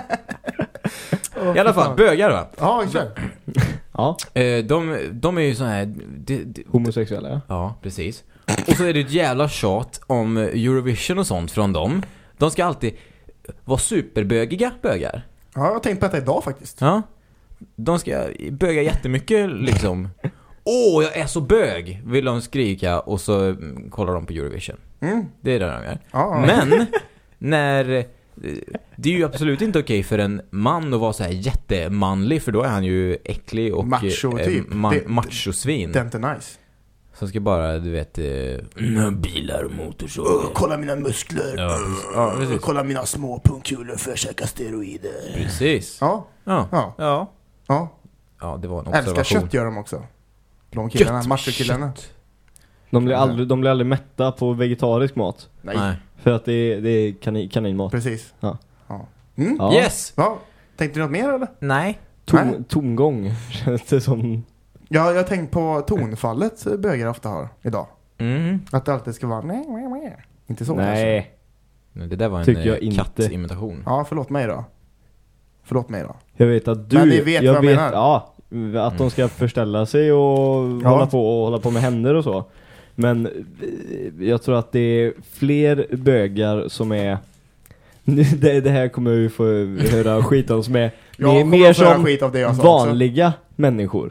Åh, I alla fy fall, fan. bögar va? Ja, kör. Ja, Eh, de, de är ju så här... De, de, homosexuella, ja. ja, precis. Och så är det ett jävla tjat om Eurovision och sånt från dem. De ska alltid vara superbögiga bögar. Ja, jag har tänkt på detta idag faktiskt. Ja. De ska böga jättemycket liksom. Åh, jag är så bög, vill de skrika och så mm, kollar de på Eurovision. Mm. Det är det de gör. Ja. Men när... Det är ju absolut inte okej för en man att vara så här jättemanlig, för då är han ju äcklig och Macho eh, typ. man, Det- machosvin. Det är inte nice. Som ska bara, du vet, eh, bilar och motorsågar. Åh, kolla mina muskler. Ja, precis. Ja, precis. Kolla mina små pungkulor för att käka steroider. Precis. Ja, Ja. ja, Ja. ja. Ja, det var en Älskar observation. kött gör de också. De killarna, Gött machokillarna. kött. De blir, aldrig, de blir aldrig mätta på vegetarisk mat. Nej, Nej. För att det är, det är kanin, kaninmat. precis. Ja. Ja. Mm. Ja. Yes! Ja. Tänkte du något mer eller? Nej. Tom, Nej. tomgång känns det som. Ja, jag har tänkt på tonfallet bögar ofta har idag. Mm. Att det alltid ska vara nej, nej, nej. Inte så kanske. Nej. Men det där var en Tycker jag eh, inte. kattimitation. Ja, förlåt mig då. Förlåt mig då. Jag vet att du... Men ni vet jag vad jag vet, menar. Ja, att de ska förställa sig och Ja. hålla på och hålla på med händer och så. Men eh, jag tror att det är fler bögar som är... det, det här kommer jag ju få höra skit om som är, Jag är kommer mer att få höra som skit av det jag sa vanliga människor.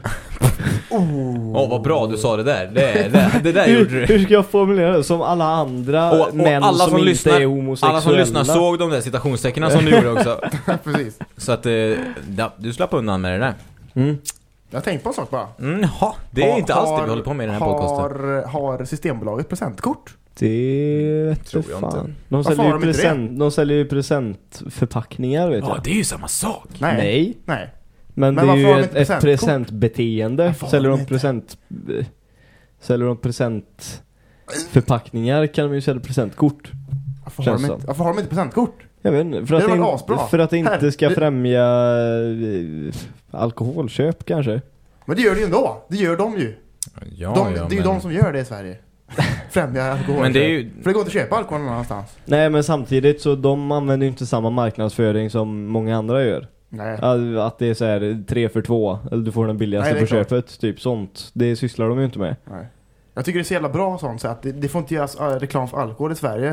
Oh. Åh, vad bra du sa det där. Det, det, det där gjorde Hur, du. hur ska jag formulera det? Som alla andra Och, och män alla som, som, inte lyssnar, är homosexuella. alla som lyssnar såg de där citationstecknen som du gjorde också. Precis. Så att eh, ja, du slapp undan med det där. Mm. Jag har tänkt på en sak bara. Mm, ha, det är Har- inte alls det har- vi håller på med i den här podcasten. har, har Systembolaget presentkort? Det vet Tror jag jag fan. inte. De Varför säljer, har ju de inte present, de säljer ju presentförpackningar, vet Ja, jag. det är ju samma sak. Nej. Nej. Nej. Men, Men det är varför ju har de ett, inte ett presentkort? presentbeteende. Varför har Säljer de de inte? present... Säljer de presentförpackningar kan de ju sälja presentkort. Varför har, Känns de som. inte, varför har de inte presentkort? Jag vet inte. För Det att, var in, asbra. för att det inte Här, ska det- främja eh, alkoholköp kanske. Men det gör det ju ändå. Det gör de ju. Ja, De, ja, det är ju men... de som gör det i Sverige. Främjar alkohol. Men det är ju... För det går inte att köpa alkohol någon annanstans. Nej, men samtidigt så de använder ju inte samma marknadsföring som många andra gör. Nej. Ja, att det är så här tre för två, eller du får den billigaste Nej, det är på klart. köpet, typ sånt. Det sysslar de ju inte med. Nej. Jag tycker det är så jävla bra sånt så att det, det får inte göras äh, reklam för alkohol i Sverige.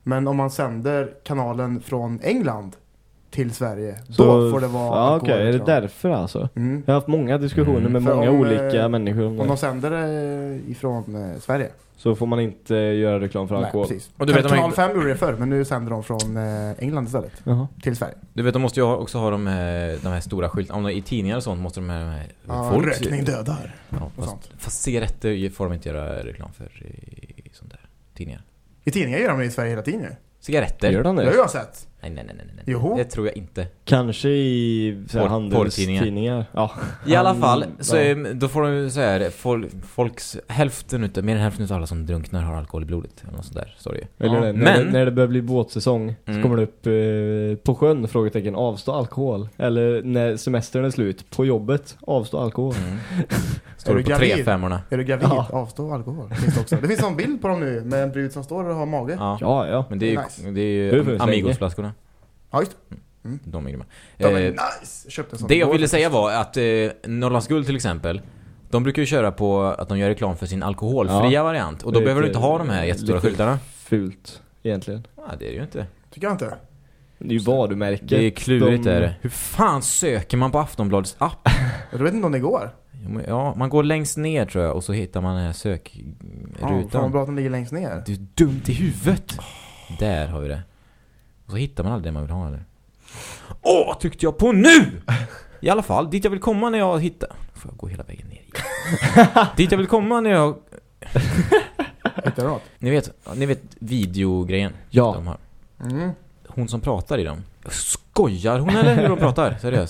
Men om man sänder kanalen från England till Sverige, Så, då får det vara ja, okej, okay. Är det alkoholreklam. därför alltså? Mm. Jag har haft många diskussioner Mm. med För många om, olika eh, människor om Om det. de sänder det ifrån eh, Sverige. Så får man inte göra reklam för Nej, alkohol. precis. Och du vet, Kanal de- fem gjorde det förr, men nu sänder de från eh, England istället. Jaha. Till Sverige. Du vet, de måste ju ha- också ha de här, de här stora skyltarna. Om de, i tidningar och sånt måste de ha de här... Ja, folk- rökning dödar. Ja, och fast, sånt. fast cigaretter får de inte göra reklam för i, i sånt där tidningar. I tidningar gör de det i Sverige hela tiden ju. Cigaretter? Gör de Det har det? jag sett. Nej, nej, nej, nej, nej. Joho. Det tror jag inte. Kanske i så här, Porr- handelstidningar. porrtidningar. Ja. I alla Han- fall, så ja. är, då får de så här, fol, folks hälften utav, mer än hälften utav alla som drunknar har alkohol i blodet. Eller något sånt där, står det ju. Eller Ja. det, när, Men- det, när det börjar bli båtsäsong Mm. så kommer det upp eh, på sjön, frågetecken, avstå alkohol. Eller när semestern är slut, på jobbet, avstå alkohol. Mm. Står Är det du på tre gravid? femmorna. Är du gravid? Ja. Avstå alkohol. Finns det också. Det finns en bild på dem nu med en brud som står och har mage. Ja, Ja. Ja, ja. Men det är ju, Nice. det är Det är ju för Amigos-flaskorna. just det. De är grymma. De är Eh, nice. Köpte en sån. Det jag Då- ville säga var att eh, Norrlands Guld till exempel, de brukar ju köra på att de gör reklam för sin alkoholfria Ja. variant. Och då Det är behöver du lite- inte ha de här jättestora lite skyltarna. Fult, egentligen. Ja, det är det ju inte. Tycker jag inte. Det är ju varumärket. Det är klurigt De- är det. Hur fan söker man på Aftonbladets app? Jag vet inte om det går. Ja, man går längst ner tror jag och så hittar man den här Ja, sökrutan. fan vad bra att den ligger längst ner. Du är dumt i huvudet. Där har vi det. Och så hittar man aldrig det man vill ha eller. Åh, tyckte jag på nu! I alla fall, dit jag vill komma när jag hittar... Får jag gå hela vägen ner igen? Dit jag vill komma när jag... Hittar du något? Ni vet, ni vet videogrejen. Ja. De har. Mm. Hon som pratar i dem. Skojar hon eller hur de pratar? Seriöst.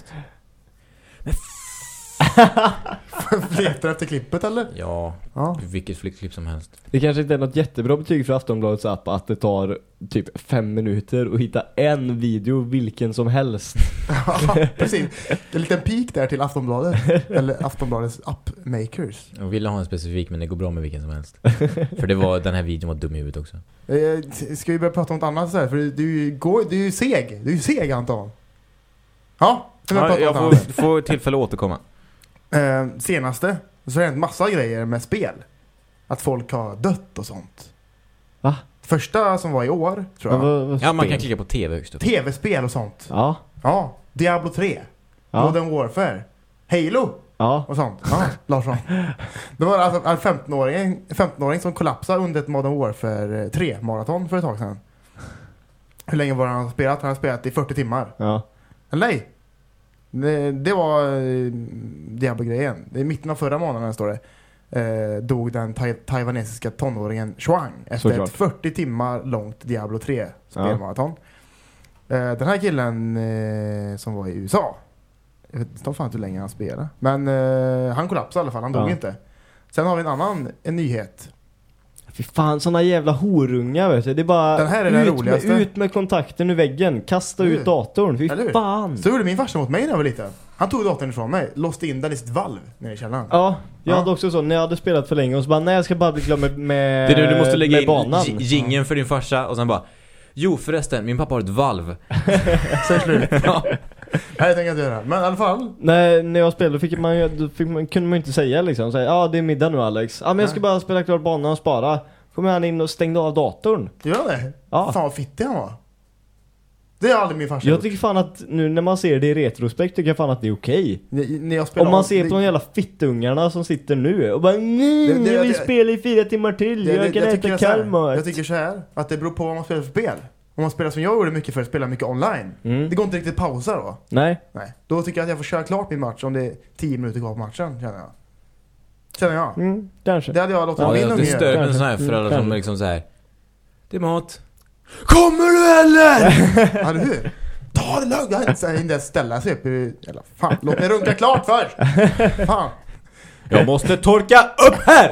Letar efter klippet eller? Ja, Ja. vilket flickklipp som helst. Det kanske inte är något jättebra betyg för Aftonbladets app att det tar typ fem minuter att hitta en video, vilken som helst. Ja, precis. En liten pik där till Aftonbladet. Eller Aftonbladets appmakers. Jag ville ha en specifik men det går bra med vilken som helst. För det var, den här videon var dum i huvudet också. Eh, ska vi börja prata om något annat så här? För du, går, du är ju seg. Du är ju seg, Anton. Ja, ska vi Ja, prata om jag något får, annat? får tillfälle att återkomma. Eh, senaste så är det en massa grejer med spel. Att folk har dött och sånt. Va? Första som var i år, tror Men jag. vad- vad Ja, man spel? kan klicka på tv högst upp. Tv-spel och sånt. Ja. Ja, Diablo tre. Ja. Modern Warfare. Halo Ja. och sånt. Ja, Larsson. Det var alltså en femton-åring, femton-åring som kollapsade under ett Modern Warfare tre-maraton för ett tag sedan. Hur länge var han spelat? Han har spelat i fyrtio timmar. Ja. Eller nej? Det, det var eh, Diablo-grejen. I mitten av förra månaden står det. Eh, dog den tai- taiwanesiska tonåringen Chuang efter Såklart. ett fyrtio timmar långt Diablo tre spelmaraton. Eh, den här killen eh, som var i U S A, jag vet inte fan hur länge han spelade, men eh, han kollapsade i alla fall, han dog Ja. inte. Sen har vi en annan en nyhet. Fy fan, såna jävla horungar vet du. Det är bara Den här är den ut, roligaste. med, ut med kontakten ur väggen. Kasta Eller ut hur? datorn. Fy Eller hur? fan. Så gjorde min farsa mot mig när jag var liten. Han tog datorn ifrån mig, låste in den i sitt valv nere i källaren. Ja, jag Ja. hade också så. När jag hade spelat för länge och så bara, nej jag ska bara bli klar med, med Det är nu du måste lägga med in banan. j- jingeln för din farsa och sen bara... Jo förresten, min pappa har ett valv. Så är det slut. Ja. Nej, det tänker jag inte göra. Men i alla fall. Nej, när jag spelade fick man, ju- då fick man, kunde man ju inte säga liksom. Säga, ja det är middag nu Alex. Ja men jag ska Nej. bara spela klart banan och spara. Kommer han in och stängde av datorn. Gör det? Ja. Fan vad fittig han var. Det har aldrig min farsa Jag gjort. tycker fan att nu när man ser det i retrospekt tycker jag fan att det är okej. N- när jag spelar Om man av- ser det- på de jävla fittungarna som sitter nu och bara nej, Det- det- jag vill det- spela i fyra timmar till. det- jag det- kan jag tycker äta så här- kall mat. Jag tycker så här att det beror på vad man spelar för spel. Om man spelar som jag gjorde mycket för att spela mycket online. Mm. Det går inte riktigt att pausa då. Nej. Nej. Då tycker jag att jag får köra klart min match om det är tio minuter kvar på matchen, känner jag. Känner jag. Mm, kanske. Det hade jag låtit Ja, min det, unge det göra. stör med Kanske. sådana här föräldrar som Kanske. liksom så här. Det är mat. Kommer du eller? Ja, eller hur? Ta det lugnt. Jag har inte inte ens ställa sig upp i... Eller fan, låt mig runka klart först. Fan. Jag måste torka upp här!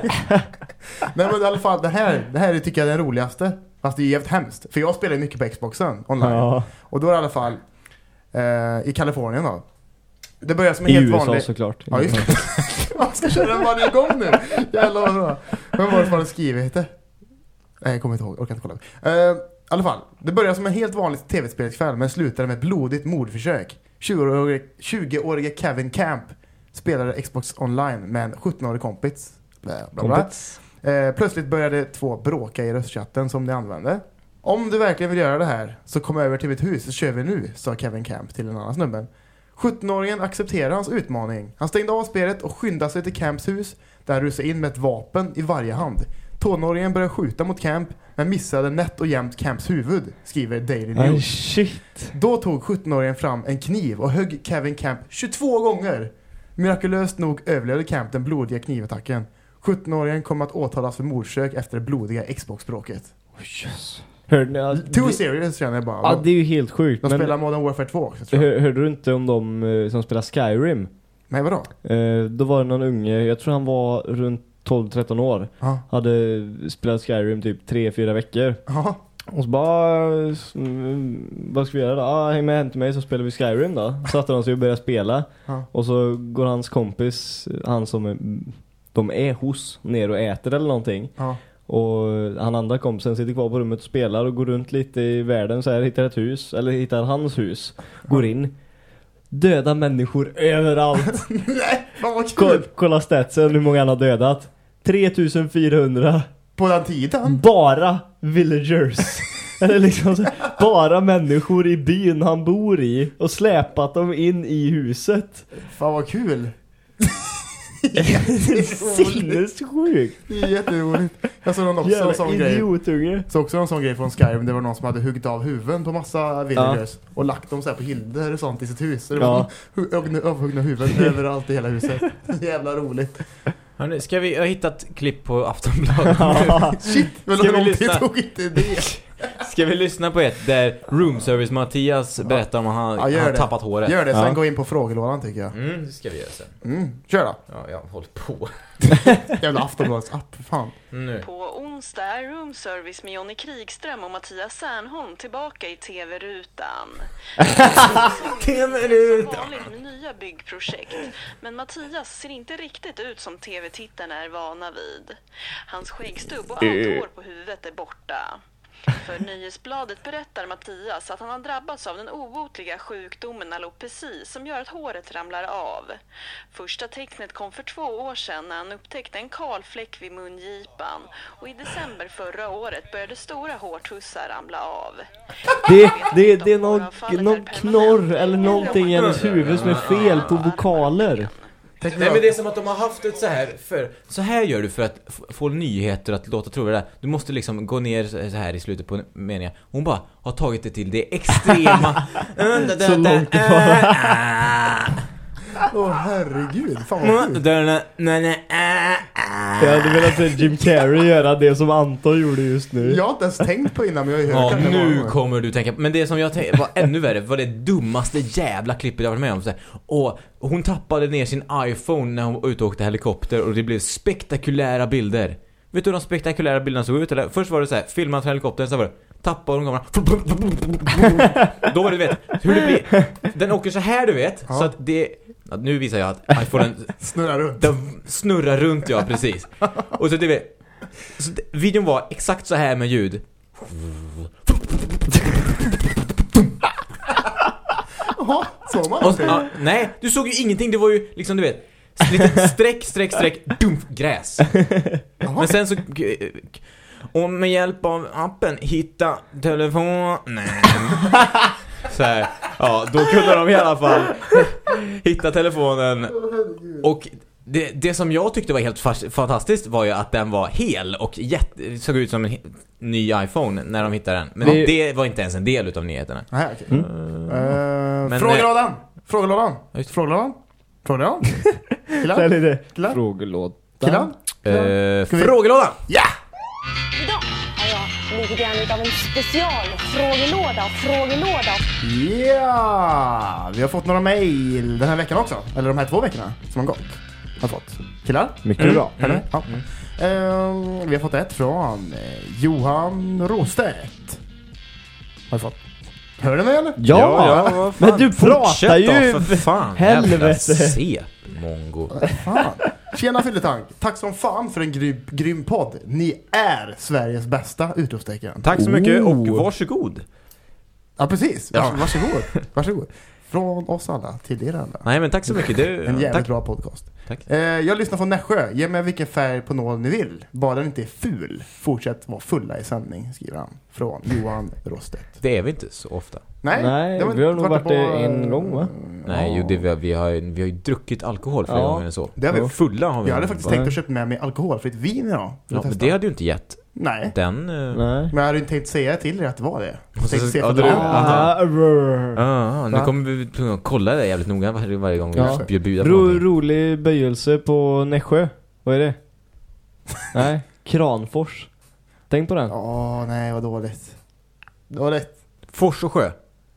Nej men i alla fall, det här, det här tycker jag är den roligaste. Fast det är jävligt hemskt. För jag spelar ju mycket på Xboxen online. Ja. Och då är det i alla fall eh, i Kalifornien då. Det börjar som en I helt U S A vanlig... såklart. Ja, just det. Man ska köra den varje gång nu. Jävlar vad bra. Vem var det som hade skrivit det? Nej, jag kommer inte ihåg. Orkar inte kolla. Uh, I alla fall. Det börjar som en helt vanlig tv-spelskväll men slutar med ett blodigt mordförsök. tjugoårige, tjugoårige Kevin Camp spelade Xbox online med en sjuttonårig kompis. Bla, bla, bla. Kompets. Eh, plötsligt började två bråka i röstchatten som de använde. Om du verkligen vill göra det här så kom över till mitt hus så kör vi nu, sa Kevin Camp till en annan snubbe. sjuttonåringen accepterade hans utmaning. Han stängde av spelet och skyndade sig till Camps hus där han rusade in med ett vapen i varje hand. tonåringen började skjuta mot Camp men missade nätt och jämnt Camps huvud, skriver Daily News. Ay, shit. Då tog sjuttonåringen fram en kniv och högg Kevin Camp tjugotvå gånger. Mirakulöst nog överlevde Camp den blodiga knivattacken. sjuttonåringen kommer att åtalas för mordförsök efter det blodiga Xbox-bråket. Oh, yes. Hörde ni, alltså, Too det, serious känner jag bara. ja, det är ju helt sjukt. De men spelar Modern Warfare två också, tror jag. hör, hörde du inte om de eh, som spelar Skyrim? Nej, vadå? Eh, då var det någon unge, jag tror han var runt tolv tretton år. Ja. Hade spelat Skyrim typ tre fyra veckor. Ja. Och så bara, mm, vad ska vi göra då? Ah, häng med hem till mig så spelar vi Skyrim då. Satte de sig och började spela. Ja. Och så går hans kompis, han som är, de är hos, ner och äter eller någonting. Ja. Och han andra kompisen sitter kvar på rummet och spelar och går runt lite i världen så här, hittar ett hus, eller hittar hans hus. Går in. Döda människor överallt. Nej, fan vad Ko- kul! kolla statsen, hur många han har dödat. tre tusen fyrahundra. På den tiden? Bara villagers. Eller liksom så, bara människor i byn han bor i. Och släpat dem in i huset. Fan vad kul! Sinnessjukt. Det är jätteroligt. Jag såg någon också en sån Jävla grej. idiotunge. Så också en sån grej från Skyrim. Det var någon som hade huggit av huvuden på massa villagers ja. och lagt dem så här på hilder och sånt i sitt hus. Så det Ja. var hu- avhuggna huvuden överallt i hela huset. Jävla roligt. Hörrni, ska vi, jag har hittat klipp på Aftonbladet. Shit, men Ska hur vi lång tid lyssna? tog inte det? Ska vi lyssna på ett där roomservice Mattias berättar om att han Ja, har gör det. tappat håret? Gör det, sen Ja. gå in på frågelådan tycker jag. Mm, det ska vi göra sen. Mm, kör då. Ja, jag har hållit på. Jävla Aftonbladets app, fan. Nu. På onsdag är roomservice med Jonny Krigström och Mattias Särnholm tillbaka i tv-rutan. TV-rutan. Som vanligt med nya byggprojekt. Men Mattias ser inte riktigt ut som tv-tittarna är vana vid. Hans skäggstubb och allt hår på huvudet är borta. För Nyhetsbladet berättar Mattias att han har drabbats av den obotliga sjukdomen alopeci som gör att håret ramlar av. Första tecknet kom för två år sedan när han upptäckte en kalfläck vid mungipan och i december förra året började stora hårtussar ramla av. Det, det, det är någon, någon knorr eller någonting i hennes huvud som är fel på vokaler. Nej, men det är som att de har haft ett så här för så här gör du för att f- få nyheter att låta trovärdiga. Du måste liksom gå ner så här i slutet på meningen. Hon bara har tagit det till det extrema. Så långt det bara. Åh herregud, fan vad kul. Jag hade velat se Jim Carrey göra det som Anton gjorde just nu. Jag har inte ens tänkt på innan men jag har ju hört Ja, det många nu gånger. kommer du tänka. Men det som jag tänkte var ännu värre var det dummaste jävla klippet jag varit med om. Så här. Och hon tappade ner sin iPhone när hon var ute och åkte helikopter och det blev spektakulära bilder. Vet du hur de spektakulära bilderna såg ut? Eller? Först var det så här, filmat från helikoptern, så var det tappade hon kameran. Då var det, du vet, hur det blir. Den åker så här, du vet. Ja. Så att det... Ja, nu visar jag att iPhone Snurrar runt. den snurrar runt, ja, precis. Och så det vet. Så det, videon var exakt så här med ljud. Jaha, så man Och, ja, nej, du såg ju ingenting. Det var ju liksom, du vet, lite streck, streck, streck, dump, gräs. Men sen så... Och med hjälp av appen hitta telefonen. Så här, ja, då kunde de i alla fall hitta telefonen. Och det, det som jag tyckte var helt fas- fantastiskt var ju att den var hel och jätte, såg ut som en he- ny iPhone när de hittade den. Men Det- det, var inte ens en del utav nyheterna. Nej, okej. Mm. Uh, Men- frågelådan! Frågelådan! Just det. Frågelådan! Frågelådan! Killar? Eller det. Killar? Frågelådan. Killar? Uh, Ska vi- frågelådan! Ja! Idag har jag lite grann utav en specialfrågelåda, frågelåda. Ja! Vi har fått några mejl den här veckan också. Eller de här två veckorna som har gått. Har fått. Killar? Mycket bra. Eller? Ja. Ehm, vi har fått ett från eh, Johan Rostedt. Har vi fått. Hör du mig eller? Ja, vad fan. men du pratar Fortsätt ju. då, för fan. Helvete. Jävla se, mongo. Fan. Tjena Fylletank. Tack som fan för en grym, grym podd. Ni är Sveriges bästa utropstecken. Tack så mycket och Oh. varsågod. Ja, precis. Ja. Vars, varsågod. Varsågod. Från oss alla till er alla. Nej, men tack så mycket. Det, En jävligt tack. bra podcast. Tack. Eh, jag lyssnar från Nässjö. Ge mig vilken färg på nål ni vill. Bara den inte är ful. Fortsätt vara fulla i sändning, skriver han. Från Johan Rostedt. Det är vi inte så ofta. Nej, Nej, det var- vi har nog varit på, det en gång, va? Nej, ja. jo, det, vi, har, vi, har, vi har ju druckit alkohol flera Ja. gånger än så. Det har vi. Fulla har vi. Jag hade faktiskt Nej. tänkt att köpa med mig alkoholfritt vin idag. Ja, men det hade ju inte gett Nej. den... Uh... Nej. Men jag hade inte tänkt säga till er att det var det. Jag så- tänkte se ja, för det- det. Ah, rrr. Ah, nu Va? kommer vi tvungna att kolla det jävligt noga varje, varje gång vi Ja. bjuder bjuder på Ro, någonting. rolig böjelse på Nässjö. Vad är det? Nej, Kranfors. Tänk på den. Åh, nej, vad dåligt. Dåligt. Fors och sjö.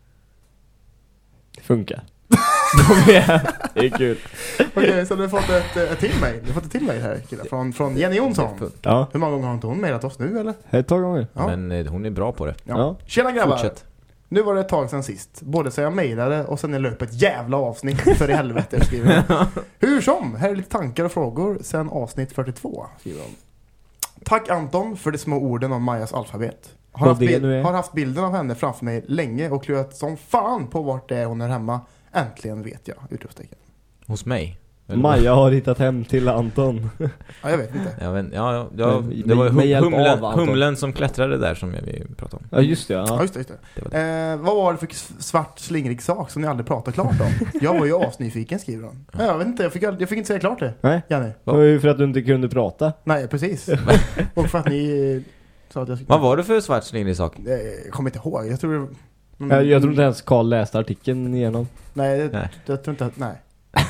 Det funkar. Kom igen. Det är kul. Okej, så du har fått ett, ett till mejl. Du har fått ett till mejl här, killar. Från, från Jenny Jonsson. Ja, Hur många gånger har inte hon mejlat oss nu, eller? ett par gånger. Ja. Men eh, hon är bra på det. Ja. Tjena grabbar. Fortsätt. Nu var det ett tag sedan sist. Både så jag mejlade och sen jag la upp ett jävla avsnitt för i helvete, skriver hon. Hur som, här är lite tankar och frågor sen avsnitt fyrtiotvå, skriver hon. Tack Anton för de små orden om Majas alfabet. Har Vad haft, det bil- nu är. har haft bilden av henne framför mig länge och klurat som fan på vart det är hon är hemma. Äntligen vet jag, utropstecken. Hos mig. Eller- Maja har hittat hem till Anton. Ja, jag vet inte. Ja, men, ja, ja, ja, Med- det var med hum, hjälp av humlen, Anton. humlen som klättrade där som vi pratade om. Ja, just det. Ja, Ja. just det, just det. Det var det. Eh, vad var det för svart slingrig sak som ni aldrig pratade klart om? Jag var ju asnyfiken, skriver hon. Ja, jag vet inte, jag fick, aldrig- jag fick inte säga klart det. Nej, Janne. det var ju för att du inte kunde prata. Nej, precis. Och för att ni eh, sa att jag skulle... Vad var det för svart slingrig sak? Eh, Jag kommer inte ihåg. Jag tror det... Mm, Jag, jag tror inte ens Carl läste artikeln igenom. Nej, det, Nej. jag tror inte att... Nej.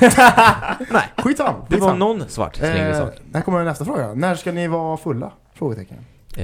Nej, Skitsam. det var skitsam. någon svart slingrig Eh, sak. här kommer nästa fråga. När ska ni vara fulla? Frågetecken. Eh,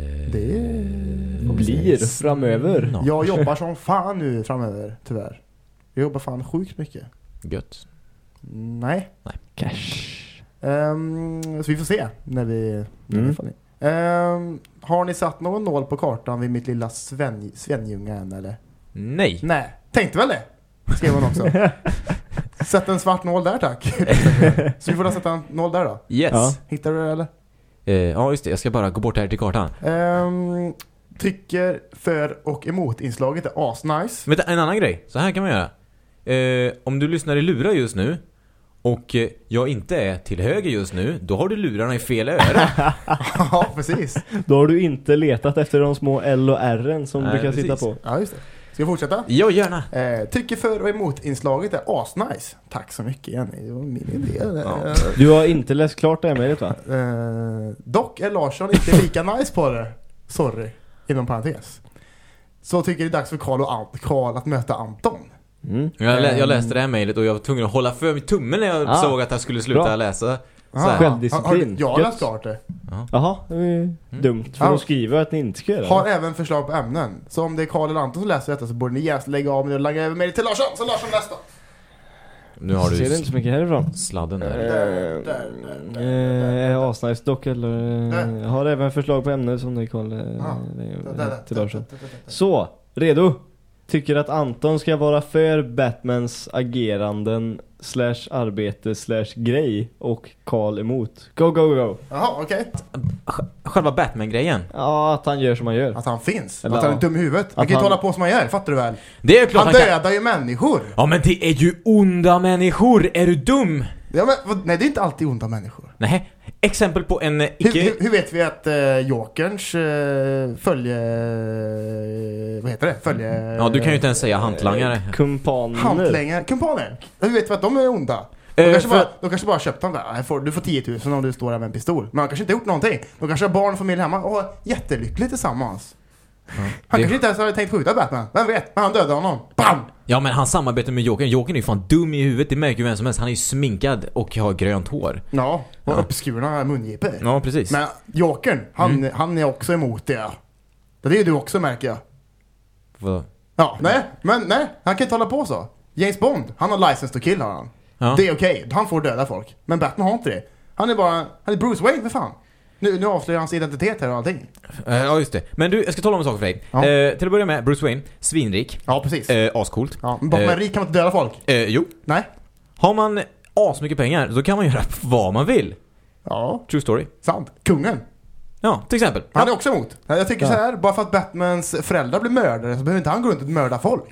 Det Blir framöver. Ja. Jag jobbar som fan nu framöver, tyvärr. Jag jobbar fan sjukt mycket. Gött. Nej. Cash. Ehm, så vi får se när vi... När Mm. vi får ni. Ehm, har ni satt någon nål på kartan vid mitt lilla Sven, Svenljunga än, eller? Nej. Nej, tänkte väl det. Skrev hon också. Sätt en svart nål där, tack. Så vi får då sätta en nål där då. Yes. Ja. Hittar du det, eller? Eh, ja, just det. Jag ska bara gå bort här till kartan. Ehm, tycker för och emot inslaget är asnice. Vänta, en annan grej. Så här kan man göra. Eh, om du lyssnar i lurar just nu och eh, jag inte är till höger just nu, då har du lurarna i fel öra. Ja, precis. Då har du inte letat efter de små L och R:en som Nej, du kan precis. sitta på. Ja, just det. Ska jag fortsätta? Ja, gärna. Eh, tycker för och emot inslaget är asnice. Tack så mycket, Jenny. Det var min idé. Ja. Du har inte läst klart det här mejlet, va? Eh, dock är Larsson inte lika nice på det. Sorry. Inom parentes. Så tycker det är dags för Karl, och Ant- Karl att möta Anton. Mm. Jag, lä- jag läste det här mejlet och jag var tvungen att hålla för mig tummen när jag Ah. såg att jag skulle sluta Bra. läsa. Så Ah, här. Självdisciplin. Har, har, jag har Gött. läst klart det. Jaha, det är dumt. För Ja. de skriver att ni inte ska göra Har det. även förslag på ämnen. Så om det är Karl eller Anton som läser detta så borde ni gärna lägga av med och lägga över mejlet till Larsson. Så Larsson nästa. Nu har Ser du det inte så mycket härifrån. sladden där. Där, där, där, Eh, är asnice dock, eller... Där. Jag har även förslag på ämnen som ni kollar Ja. Där, där, till där, Larsson. där, där, där. Så, redo? Tycker att Anton ska vara för Batmans ageranden slash arbete slash grej och Carl emot. Go, go, go. Jaha, okej. Själva Batman-grejen. Ja, att han gör som han gör. Att han finns. Eller att han är ja. dum i huvudet. Han Att kan ju inte han- hålla på som han gör, fattar du väl? Det är ju klart Han han kan... dödar ju människor. Ja, men det är ju onda människor. Är du dum? Ja, men, vad- nej, det är inte alltid onda människor. Nej. Exempel på en eh, Hur, icke... hur, hur vet vi att uh, Jokerns uh, följe... vad heter det? Följe... Ja, du kan ju inte ens säga hantlangare. Kumpaner. Hantlängar, kumpaner. Hur vet vi att de är onda? De Eh, kanske, för- bara, de kanske bara köpt dem där. "Jag får- Du får tio tusen om du står där med en pistol. Men han kanske inte gjort någonting. De kanske har barn och familj hemma och är jättelyckligt tillsammans. Han det- kanske inte ens hade tänkt skjuta Batman. Vem vet? Men han dödade honom. Bam! Ja, men han samarbetar med Jokern. Jokern är ju fan dum i huvudet. Det märker ju vem som helst. Han är ju sminkad och har grönt hår. Ja, och Ja. uppskurna mungipor. Ja, precis. Men Jokern, han, Mm. han är också emot det. Det är ju du också, märker jag. Vadå? Ja, nej, men nej, han kan inte hålla på så. James Bond, han har license to kill, har han. Ja. Det är okej, han får döda folk. Men Batman har inte det. Han är bara, han är Bruce Wayne, för fan. Nu, nu avslöjar hans identitet här och allting. Eh, ja, just det. Men du, jag ska tala om en sak för dig. Ja. Eh, till att börja med, Bruce Wayne, svinrik. Ja, precis. Eh, ascoolt. Ja, men bara eh, man är rik kan man inte döda folk. Eh, jo. Nej. Har man asmycket pengar, då kan man göra vad man vill. Ja, True story. sant. Kungen. Ja, till exempel. Han Ja. är också emot. Jag tycker Ja. så här, bara för att Batmans föräldrar blir mördare så behöver inte han gå runt och mörda folk.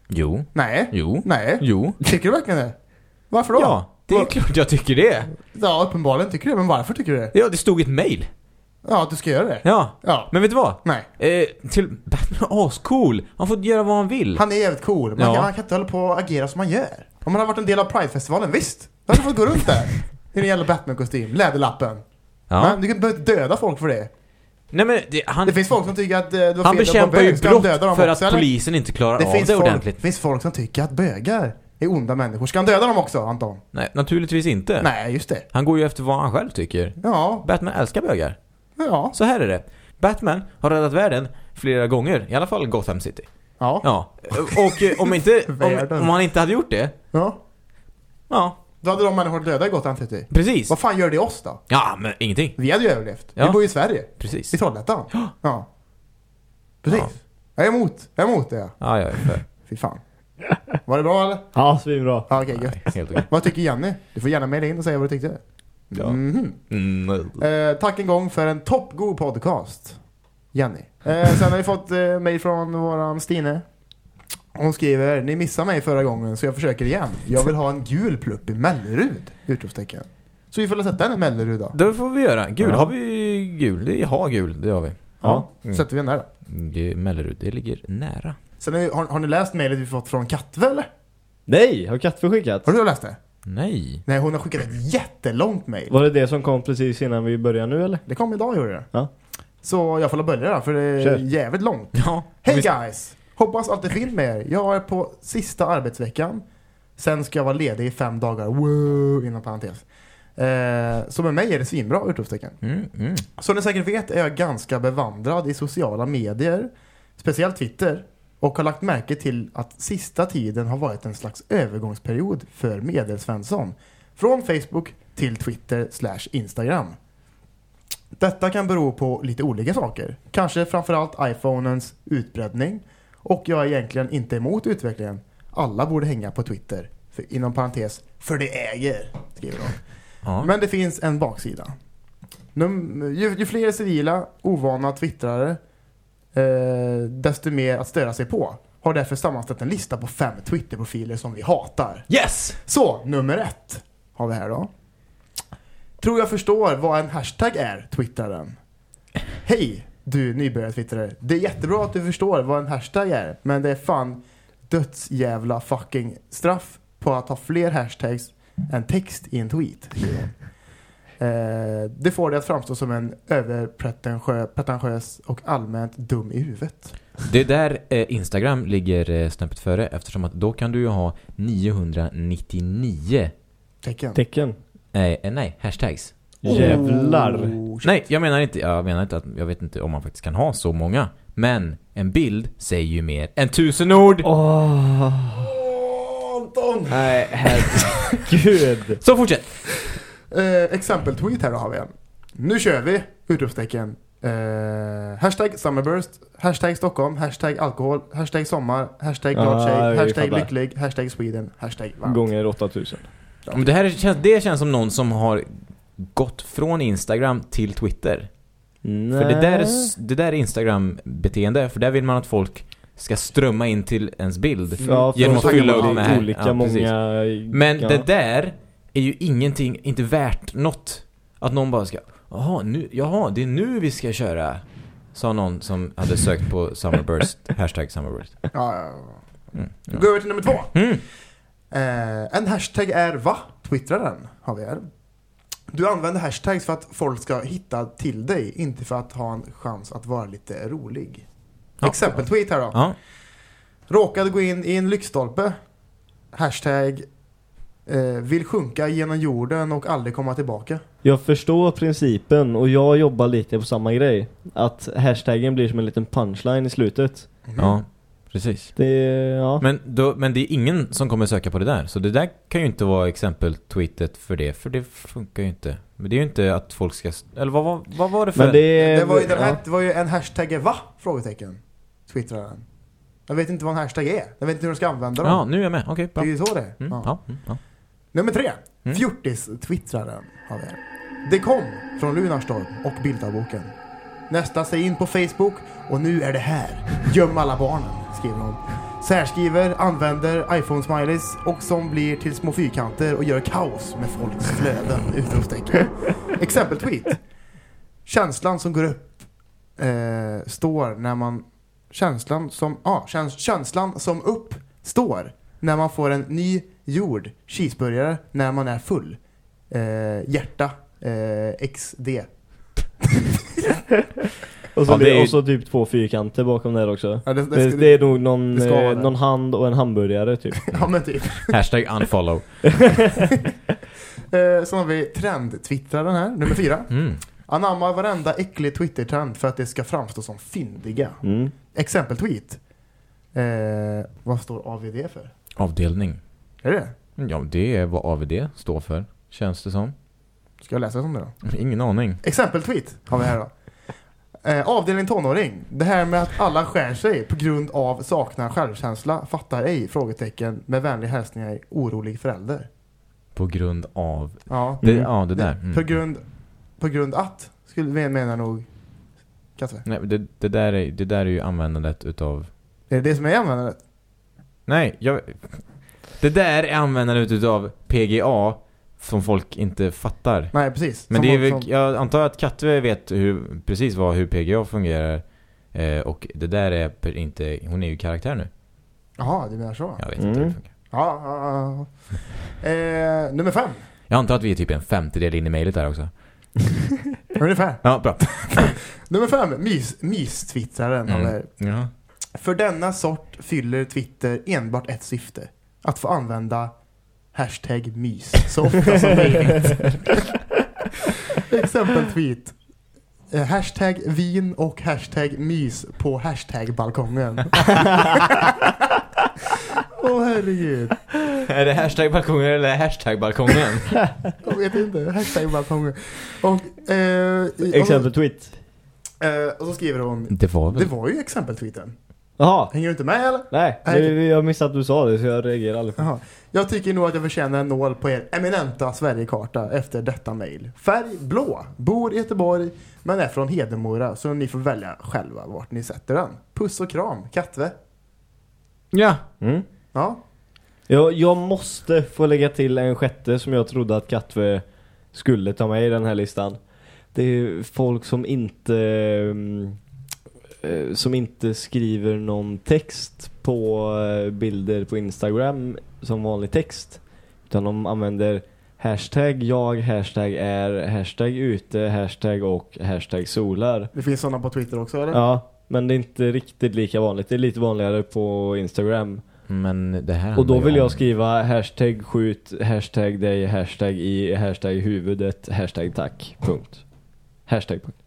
Jo. Nej. Jo. Nej. Jo. Tycker du verkligen det? Varför då? Ja, det är klart jag tycker det. Ja, uppenbarligen tycker du det. Men varför tycker du det? Ja, det stod ett mail. Ja, att du ska göra det. Ja. Ja. Men vet du vad? Nej. Eh, till Batman är ascool. Han får göra vad han vill. Han är jävligt cool. Man, Ja. kan, man kan inte hålla på och agera som man gör. Om man har varit en del av Pride-festivalen, visst. Då hade du fått gå runt där. I en jävla Batman-kostym. Läderlappen. Ja. Men du kan behöva inte döda folk för det. Nej men det, han, Det finns folk som tycker att eh, det var han fel att vara bekämpar ju bög. Ska han brott döda dem för också, att eller? polisen inte klarar Det av finns det folk, ordentligt. det finns folk som tycker att bögar är onda människor. Ska han döda dem också, Anton? Nej, naturligtvis inte. Nej, just det. Han går ju efter vad han själv tycker. Ja, Batman älskar bögar. ja, Så här är det. Batman har räddat världen flera gånger. I alla fall Gotham City. ja. Ja. Och eh, om, inte, om, Världen. om han inte hade gjort det. ja. Ja, Då hade de människor döda i Gotham City. precis. Vad fan gör det oss då? Ja, men ingenting. Vi hade ju överlevt. Ja. Vi bor ju i Sverige. Precis. I Trollhättan. Ja. Precis. Ja. Jag är emot. Jag är emot det. Ja, jag är för. Fy fan. Var det bra eller? Ja, svinbra. Ja, okej, gött. Helt okej. Vad tycker Jenny? Du får gärna mejla in och säga vad du tyckte. Ja. Mhm. Mm. Eh, tack en gång för en toppgod podcast, Jenny. Eh, sen har vi fått eh, mejl från våran Stine. Hon skriver: ni missade mig förra gången så jag försöker igen. Jag vill ha en gul plupp i Mellerud. Utropstecken. Så vi får sätta den i Mellerud då. Det får vi göra. Gul, Ja. har vi gul? Det har gul, det har vi. Ja, Mm. sätter vi den där då. Det är Mellerud, det ligger nära. Sen har, har, har ni läst mejlet vi fått från Katve eller? Nej, har Katve skickat? Har du läst det? Nej. Nej, hon har skickat ett jättelångt mejl. Var det det som kom precis innan vi började nu eller? Det kom idag, gjorde det. Ja. Så jag får börja då, för det är Kör. jävligt långt. Ja. Hej Vi- guys! Hoppas allt är fint med er. Jag är på sista arbetsveckan. Sen ska jag vara ledig i fem dagar. Wow, inom parentes. Eh, så med mig är det svinbra, utropstecken. Mm, mm. Som ni säkert vet är jag ganska bevandrad i sociala medier. Speciellt Twitter. Och har lagt märke till att sista tiden har varit en slags övergångsperiod för Medelsvensson. Från Facebook till Twitter slash Instagram. Detta kan bero på lite olika saker. Kanske framförallt iPhonens utbredning. Och jag är egentligen inte emot utvecklingen. Alla borde hänga på Twitter. För, inom parentes, för det äger, skriver de. Ja. Men det finns en baksida. Num- ju, ju fler civila, ovana twittrare, eh, desto mer att störa sig på. Har därför sammanställt en lista på fem Twitter-profiler som vi hatar. Yes! Så, nummer ett har vi här då. Tror jag förstår vad en hashtag är, twittraren. Hej, du nybörjar-twittrare. Det är jättebra att du förstår vad en hashtag är, men det är fan dödsjävla fucking straff på att ha fler hashtags än text i en tweet. Eh, det får det att framstå som en överpretentiös och allmänt dum i huvudet. Det där eh, Instagram ligger eh, snäppet före, eftersom att då kan du ju ha niohundranittionio Tecken. Tecken. eh, eh, nej, hashtags. Jävlar. Oh, shit. Nej, jag menar inte jag menar inte att jag vet inte om man faktiskt kan ha så många, men en bild säger ju mer än tusen ord. Åh. Åh, Anton! Nej, herregud. Så fortsätt. Eh, exempel-tweet här då har vi en. Nu kör vi! Utropstecken. Eh, hashtag Summerburst, hashtag Stockholm, hashtag alkohol, hashtag sommar, hashtag glad Ah, tjej, jag hashtag fattar. lycklig, hashtag Sweden, hashtag varmt. Gånger åttatusen. Men det här känns, det känns som någon som har gått från Instagram till Twitter. Nej. För det där, är, det där är Instagram-beteende. För där vill man att folk ska strömma in till ens bild. Ja, för genom att att fylla upp olika- med- olika ja, många. Men ja. det där är ju ingenting, inte värt något. Att någon bara ska, jaha, nu, jaha, det är nu vi ska köra. Sa någon som hade sökt på Summerburst, hashtag Summerburst. Ja, ja, ja. Mm, Vi ja. går över till nummer två. Mm. Eh, en hashtag är va? Twittraren har vi här. Du använder hashtags för att folk ska hitta till dig, inte för att ha en chans att vara lite rolig. Ja. Exempel-tweet här då. Ja. Råkade gå in i en lyktstolpe. Hashtag eh, vill sjunka genom jorden och aldrig komma tillbaka. Jag förstår principen och jag jobbar lite på samma grej. Att hashtaggen blir som en liten punchline i slutet. Ja, precis. Det är, ja. Men, då, men det är ingen som kommer söka på det där. Så det där kan ju inte vara exempel-tweetet för det. För det funkar ju inte. Men det är ju inte att folk ska... Eller vad, vad, vad var det för... Men det, Det var ju, den här, ja. det var ju en hashtag är va? Frågetecken. Twittraren. Jag vet inte vad en hashtag är. Jag vet inte hur de ska använda dem. Ja, nu är jag med. Okej, Det bra. är ju så det är. Mm, Ja. ja, mm, ja. Nummer tre. Mm. Fjortis-twittraren har vi här. Det kom från Lunarstorp och Bildarboken. Nästa sig in på Facebook och nu är det här. Göm alla barnen, skriver hon. Så här skriver, använder iPhone-smileys och som blir till små fyrkanter och gör kaos med folks flöden. Utropstecken. Exempel tweet. Känslan som går upp eh, står när man känslan som ah, käns, känslan som upp står när man får en ny jord cheeseburgare när man är full. Eh, hjärta eh, X D. Och så, Ja, det är ju- och så typ två fyrkanter bakom där också. Ja, det, det, Det, ska- det är nog någon, det ska vara eh, det. någon hand och en hamburgare typ. ja men typ. Hashtag unfollow. Eh, så har vi trend-twittraren här, nummer fyra. Mm. Anamma varenda äcklig Twitter-trend för att det ska framstå som fyndiga. Mm. Exempel tweet. Eh, vad står A V D för? Avdelning. Är det? Ja, det är vad A V D står för. Känns det som. Ska jag läsa om det då? Ingen aning. Exempel tweet har vi här då. Eh, avdelning tonåring. Det här med att alla skär sig på grund av saknar självkänsla fattar ej, frågetecken, med vänliga hälsningar, orolig förälder. På grund av... Ja, Det, Mm. Ja, det där. Mm. på grund på grund att skulle vi mena nog Katve. Nej, det, det, där är, det där är ju användandet utav... Är det det som är användandet? Nej, jag... Det där är användandet utav P G A som folk inte fattar. Nej, precis. Men Som det är folk väl, som- jag antar att Katve vet hur, precis vad, hur P G A fungerar. Eh, och det där är per- inte... Hon är ju karaktär nu. Jaha, du menar så. Jag vet Mm. inte hur det funkar. Ja, ja, ja. Eh, nummer fem. Jag antar att vi är typ en femtedel in i mejlet där också. Ungefär. Ja, bra. Nummer fem. Mys, mys-twittraren. Mm. Eller- Ja. För denna sort fyller Twitter enbart ett syfte. Att få använda hashtag mys så ofta som möjligt. Exempel tweet. Eh, hashtag vin och hashtag mys på hashtag balkongen. Åh oh, herregud. Är det hashtag balkongen eller hashtag balkongen? Jag vet inte. Hashtag balkongen. Och, eh, Exempel tweet. Och, eh, och så skriver hon. Det var väl... Det var ju exempel-tweeten. Jaha. Hänger du inte med eller? Nej, Nej. det, jag missade att du sa det så jag reagerar aldrig på. Jaha. Jag tycker nog att jag förtjänar en nål på er eminenta Sverigekarta efter detta mejl. Färg blå. Bor i Göteborg men är från Hedemora så ni får välja själva vart ni sätter den. Puss och kram. Katve. Ja. Mm. Ja. Jag, jag måste få lägga till en sjätte som jag trodde att Katve skulle ta med i den här listan. Det är folk som inte mm, eh, som inte skriver någon text på eh, bilder på Instagram som vanlig text. Utan de använder hashtag jag, hashtag är, hashtag ute, hashtag och hashtag solar. Det finns sådana på Twitter också eller? Ja, men det är inte riktigt lika vanligt. Det är lite vanligare på Instagram. Men det här Och då handlar ju vill om- jag skriva hashtag skjut, hashtag dig, hashtag i, hashtag huvudet, hashtag tack, punkt. Hashtag punkt.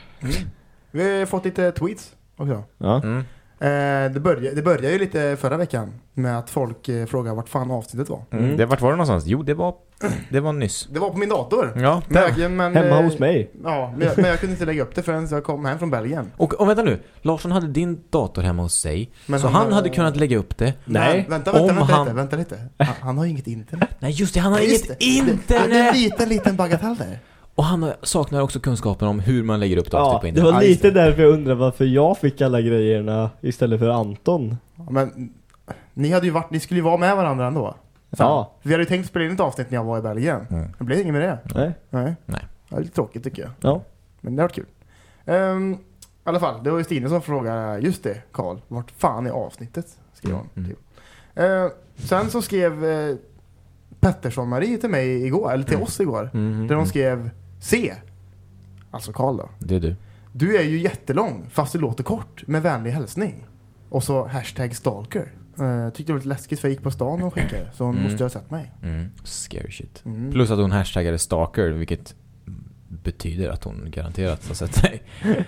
Vi har fått lite tweets också. Ja. Mm. Eh, det, började, det började ju lite förra veckan med att folk eh, frågade vart fan avsnittet var. Mm. Det, vart var det någonstans? Jo, det var, det var nyss. Det var på min dator. Ja, Men, men, Hemma eh, hos mig. Ja, men jag, men jag kunde inte lägga upp det förrän jag kom hem från Belgien. Och, och vänta nu, Larsson hade din dator hemma hos sig. Men så han han, har- hade kunnat lägga upp det. Nej. Men, vänta, vänta, Om vänta, han- lite, vänta lite. Han, han har ju inget internet. Nej, just det, han har Ja, just inget det. Det är en internet! liten, liten bagatell där. Och han har- saknar också kunskapen om hur man lägger upp Ja, data på det internet. var Ja, just lite därför jag undrar varför jag fick alla grejerna istället för Anton. Ja, men ni hade ju varit, ni skulle ju vara med varandra ändå. Fan. Ja. Vi hade ju tänkt spela in ett avsnitt när jag var i Belgien. Mm. Det blev inget med det. Nej. Nej. Nej. Det är lite tråkigt tycker jag. Ja. Men det har varit kul. Um, I alla fall, det var ju Stine som frågade, just det, Karl, vart fan är avsnittet? Skrev hon. Mm. Typ. Uh, sen så skrev uh, Pettersson Marie till mig igår, eller till Mm. oss igår. Mm, Där hon mm. skrev C. Alltså Karl då. Det är du. Du är ju jättelång, fast du låter kort, med vänlig hälsning. Och så hashtag stalker. Uh, tyckte det var lite läskigt för jag gick på stan och skickade. Så hon Mm. måste ju ha sett mig. Mm. Scary shit. Mm. Plus att hon hashtagade stalker, vilket betyder att hon garanterat har sett dig.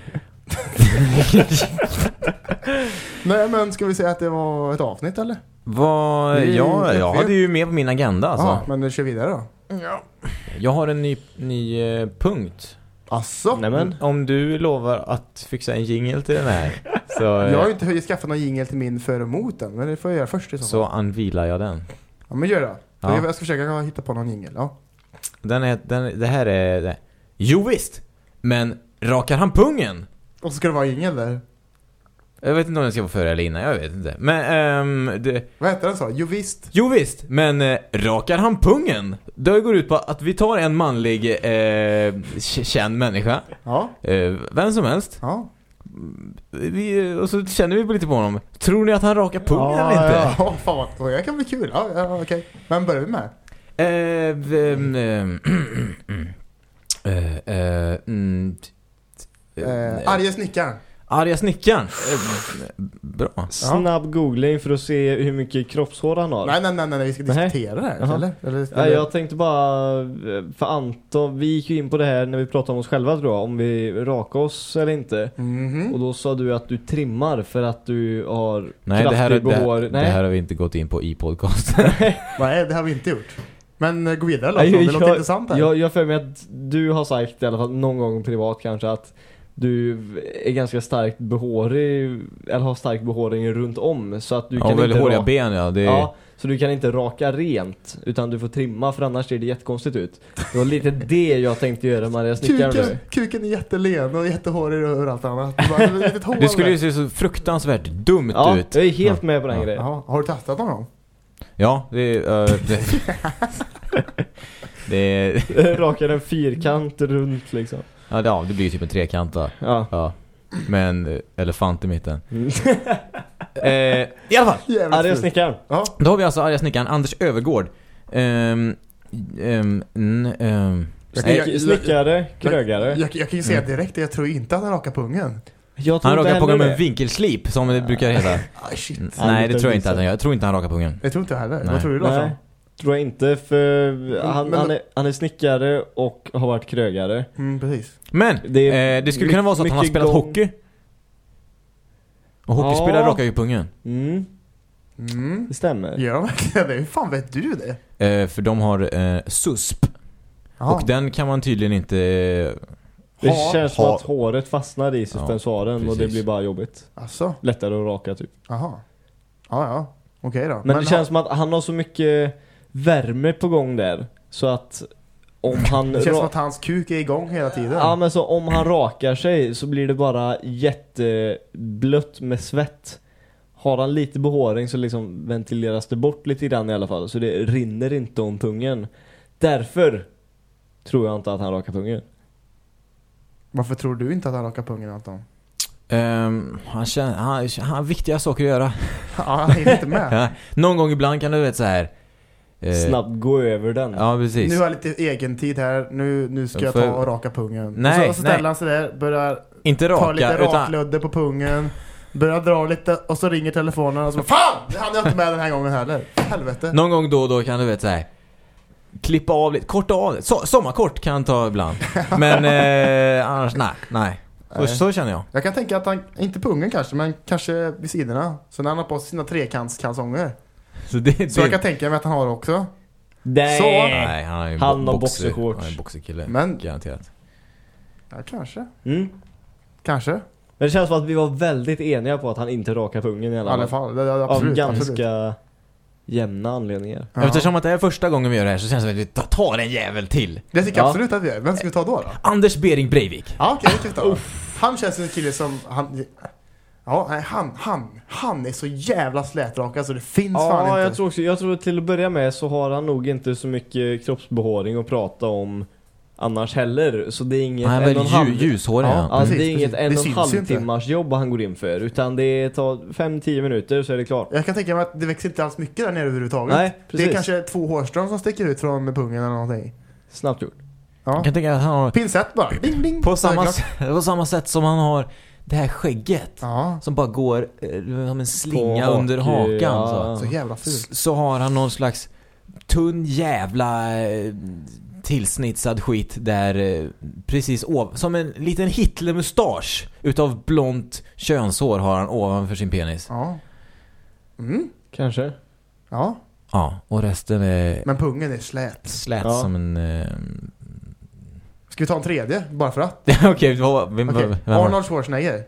Nej men ska vi säga att det var ett avsnitt eller? Vad, Det är ja, ju jag fel. hade ju med på min agenda alltså. Ja, men nu kör vi vidare då. Jag har en ny, ny eh, punkt. Asså? Nämen. Om du lovar att fixa en jingle till den här så, Jag eh, har ju inte hunnit skaffa någon jingle till min för och mot den, men det får jag göra först i så fall. så anvilar jag den. Ja men gör det. Ja. Jag ska försöka hitta på någon jingle. Ja. Den är, den, det här är det. Jo visst, men rakar han pungen? Och så ska det vara en jingle där. Jag vet inte om den ska vara före eller innan, jag vet inte. Men, um, det... Vad heter den så? Jo visst. Jo visst, men eh, rakar han pungen? Det går ut på att vi tar en manlig eh, känd människa. Ja. Eh, vem som helst. Ja. Vi, och så känner vi på lite på honom. Tror ni att han rakar pungen Ja, eller inte? ja, ja, fan vad det kan bli kul. Ja, ja okej. Vem börjar vi med? Eh, vem, eh, eh, eh, mm, Eh, Arje snickaren. Arga snickaren. Eh, bra. Snabb googling för att se hur mycket kroppshår han har. Nej, nej, nej, nej, vi ska Nej. diskutera det här, Jaha. eller? eller, Ja, eller? jag tänkte bara, för Anton, vi gick ju in på det här när vi pratade om oss själva tror jag, om vi rakar oss eller inte. Mhm. Och då sa du att du trimmar för att du har Nej, det här, kraftig det, behår. här, det här har vi inte gått in på i podcast. Nej, det har vi inte gjort. Men eh, gå vidare då, Ja, det jag, låter intressant här. Jag, jag för mig att du har sagt i alla fall någon gång privat kanske att du är ganska starkt behårig eller har stark behåring runt om så att du Ja, kan väldigt inte håriga ra- ben, ja. Det är... Ja, så du kan inte raka rent utan du får trimma för annars ser det jättekonstigt ut. Det var lite det jag tänkte göra Maria Snickaren kuken, nu. kuken är jättelen och jättehårig och allt annat. Bara ett litet hål Det skulle där. ju se så fruktansvärt dumt Ja, ut. jag är helt Ja. med på den Ja. grejen. Jaha, har du testat någon gång? Ja, det är... Uh, det... det är... Rakar en fyrkant runt liksom. Ja, det, ja, det blir ju typ en trekant då. Ja. Ja. Med en eh, elefant i mitten. Mm. eh, I alla fall. Jävligt Arga fult. Snickaren. Ja. Då har vi alltså arga snickaren Anders Övergård. Ehm... ehm, n- ehm, Jag nej, kan- jag- Snickare, krögare. Jag, jag kan ju säga direkt, jag tror inte att han rakar pungen. Jag tror han inte rakar pungen heller med en det. vinkelslip, som det brukar heta. Aj, shit. Mm, Han Nej, luktar det tror jag inte visa. att han gör. Jag tror inte han rakar pungen. Jag tror inte jag heller. Nej. Vad tror du då? Nej, Fran? tror jag inte för han, men- han, är, han är snickare och har varit krögare. Mm, precis. Men, Det det, är eh, det skulle kunna vara så att han har mycket spelat gång- hockey. Och hockeyspelare Ja. rakar ju pungen. Mm, Mm. det stämmer. Gör de verkligen det? Hur fan vet du det? Eh, för de har eh, S U S P. Jaha. Och den kan man tydligen inte... Det Ha- känns som ha- att håret fastnar i suspensoaren Ja, och det precis. blir bara jobbigt. Alltså, Lättare att raka typ. jaha. Ja, ja. Okej då. Men, det känns som att han har så mycket värme på gång där. Så att om han... Det känns som ra- att hans kuk är igång hela tiden. Ja men så om han rakar sig så blir det bara jätteblött med svett. Har han lite behåring så liksom ventileras det bort lite grann i alla fall. Så det rinner inte om pungen. Därför tror jag inte att han rakar pungen. Varför tror du inte att han rakar pungen, Anton? ehm, han, känner, han, han har viktiga saker att göra. Ja, han är inte med. Ja, någon gång ibland kan du vet så här. eh, Snabbt gå över den. Ja, precis. Nu har jag lite egen tid här. Nu, nu ska jag För- ta och raka pungen. Nej, och så, så ställer nej. han sig där, börjar Inte ta raka, lite utan... rakludde på pungen. Börjar dra lite och så ringer telefonen och så bara, fan! Det hann jag inte med den här gången heller. Helvete. Någon gång då och då kan du vet så här. Klippa av lite, korta av det. So- sommarkort kan han ta ibland. Men eh, annars, nej, nej. Så, Nej. så känner jag. Jag kan tänka att han, inte pungen kanske, men kanske vid sidorna. Så när han har på sig sina trekantskalsonger. Så, det, det, Så jag kan tänka mig att han har också. Nej. Så. Nej, han har ju Han bo- har boxer- boxershorts. Han är en boxerkille, Men- garanterat. Ja, kanske. Mm. Kanske. Men det känns som att vi var väldigt eniga på att han inte rakar pungen i I alla alla fall. fall. Det, det, absolut. Av absolut. ganska jämna anledningar. Ja. Eftersom att det är första gången vi gör det här så känns det att vi tar- tar en jävel till. Det tycker jag Ja. absolut att vi gör. Vem ska vi ta då då? Anders Bering Breivik. Ja, okej, det kan vi ta. Han känns som en kille som... Han, ja, nej, han, han, han är så jävla slätrakad så det finns fan Ja, inte. jag tror också, jag tror till att börja med så har han nog inte så mycket kroppsbehåring att prata om annars heller. Så det är inget Han är en väl och en halv- lju- ljushårig. Ja, Ja. Ja, precis, det är inget precis. en Det och en syns halv ju inte. timmars jobb han går in för. Utan det tar fem till tio minuter så är det klart. Jag kan tänka mig att det växer inte alls mycket där nere överhuvudtaget. Nej, det precis. är kanske två hårstrån som sticker ut från pungen eller någonting. Snabbt gjort. Ja. Jag kan tänka att han har... Pinsett bara. Ding, ding. På Så är det samma, klart. sätt, på samma sätt som han har det här skägget. Ja, Som bara går eh, som en slinga På under hak, hakan. ja. Så. så jävla fult. S- så har han någon slags tunn jävla eh, tillsnitsad skit där eh, precis ov- som en liten Hitler-mustasch utav blont könshår har han ovanför sin penis. Ja. Mm. Kanske. Ja, Ja, och resten är men pungen är slät. slät Ja. som en... Eh... Ska vi ta en tredje? Bara för att? Okej, vad... Vem, Okej, vem, vem var- Arnold Schwarzenegger.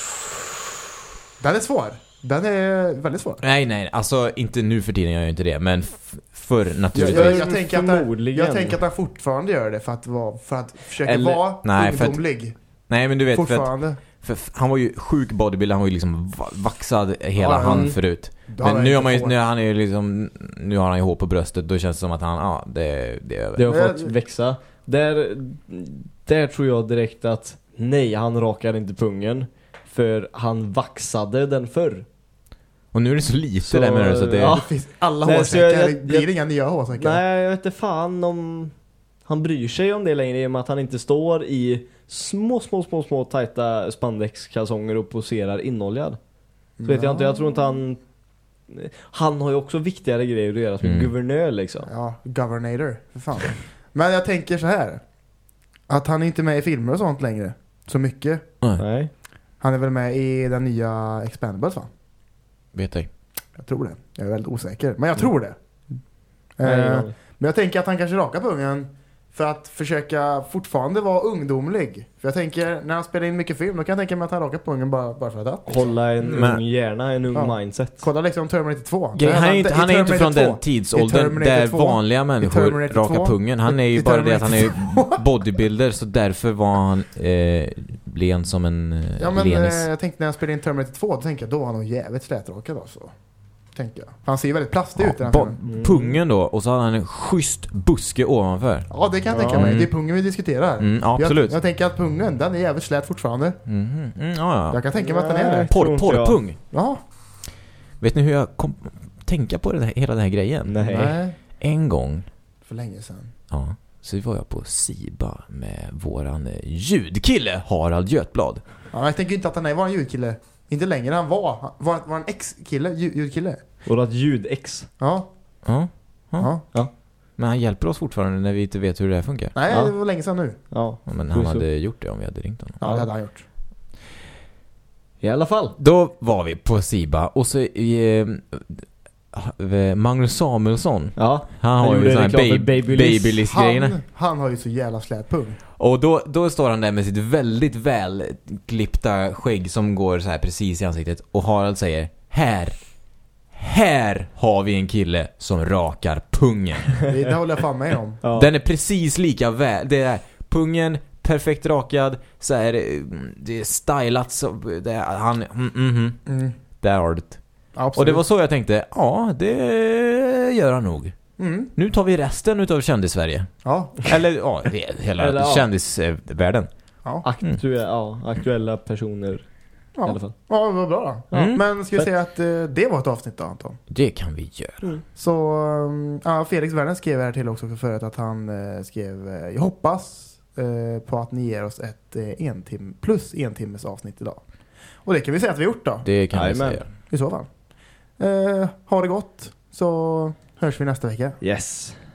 Den är svår. Den är väldigt svår. Nej, nej, alltså inte nu för tiden gör jag inte det, men f- förr Jag, naturligtvis. jag, jag, tänker att han, Förmodligen. jag tänker att han fortfarande gör det för att, vara, för att försöka Eller- vara nej, för att- ungdomlig. Nej, men du vet, för att Fortfarande. För f- han var ju sjuk bodybuilder, han var ju liksom va- vaxad hela Ja, han mm. förut. Då har Men han nu inte har man ju, hår. nu, han är ju liksom, nu har han ju hår på bröstet, då känns det som att han, ja, det, det är över. Det har Men- fått växa. Där, där tror jag direkt att nej, han rakar inte pungen. För han vaxade den förr. Och nu är det så lite Så, där med det, så det... ja. Det finns alla Nej, så hårsäckar, jag- jag- det blir inga nya hårsäckar. Nej, jag vet inte fan om han bryr sig om det längre, i och med att han inte står i små, små, små, små tajta spandexkalsonger och poserar inoljad. Så vet jag inte, jag tror inte han... Han har ju också viktigare grejer att göra som Mm. guvernör liksom. Ja, governator, för fan. Men jag tänker så här. Att han är inte med i filmer och sånt längre. Så mycket. Nej. Han är väl med i den nya Expendables, va? Vet jag. Jag tror det. Jag är väldigt osäker. Men jag tror det. Nej, Eh, ja. men jag tänker att han kanske rakar pungen för att försöka fortfarande vara ungdomlig. För jag tänker, när han spelar in mycket film, då kan jag tänka mig att han rakar pungen bara, bara för att. Hålla en Men- ung hjärna, en ung Ja. mindset. Kolla liksom Terminator två. Grej, han är inte, I han är inte Terminator från två. den tidsåldern Terminator där två. vanliga människor Terminator rakar två. pungen. Han är ju I bara det att han är Terminator bodybuilder, så därför var han eh, len som en eh, Ja, men lenis. eh, jag tänkte när jag spelade in Terminator två, då tänkte jag, då var han nog jävligt slätrakad alltså. Tänker jag. För han ser ju väldigt plastig ut i den Ba- filmen. pungen då, och så hade han en schysst buske ovanför. Ja, det kan jag tänka Ja. mig. Mm. Det är pungen vi diskuterar. Mm, ja, absolut. Jag, jag tänker att pungen, den är jävligt slät fortfarande. Mhm. Mm, ja, ja. Jag kan tänka mig att den är det. Nej. tror Porr, inte jag. porrpung. Ja. Vet ni hur jag kom tänka på det här, hela den här grejen? Nej. Nej. En gång, För länge sedan. ja, så var jag på Siba med våran eh, ljudkille Harald Götblad. Ja, jag tänker inte att han är var en ljudkille. Inte längre han var. Han var, var en ex-kille, ljud, ljudkille. Och då ett ljud-ex. Ja. Ja, Ja. men han hjälper oss fortfarande när vi inte vet hur det här funkar. Nej, Ja. det var länge sedan nu. Ja. Ja, men han Puss upp. hade gjort det om vi hade ringt honom. Ja, det hade han gjort. I alla fall. Då var vi på Siba och så eh, eh, Magnus Samuelsson. Ja. Han Han har ju gjorde såna här reklam för baby, Babyliss. babyliss-grejerna. Han, han har ju så jävla slät pung. Och då, då står han där med sitt väldigt väl klippta skägg som går så här precis i ansiktet. Och Harald säger, här, här har vi en kille som rakar pungen. Det, det håller jag fan med om. Ja. Den är precis lika väl. Det är pungen, perfekt rakad. Så är det, det är stylat. Så det är, han, mm, mm, mm. Mm. Där har du det. Absolut. Och det var så jag tänkte, ja, det gör han nog. Mm. Nu tar vi resten utav kändis-Sverige. Ja. Eller ja, hela Eller, ja. kändisvärlden. Ja. Aktu- ja, aktuella personer i alla Ja. fall. Ja, det var bra då. Mm. Men ska vi Fett. säga att eh, det var ett avsnitt då, Anton? Det kan vi göra. Så, um, ja, Felix Werner skrev här till också förut att han eh, skrev, eh, jag hoppas eh, på att ni ger oss ett eh, en tim plus en timmes avsnitt idag. Och det kan vi säga att vi har gjort då, Det kan vi Jajamän. säga. i så fall. Eh, ha det gott, så hörs vi nästa vecka. Yes.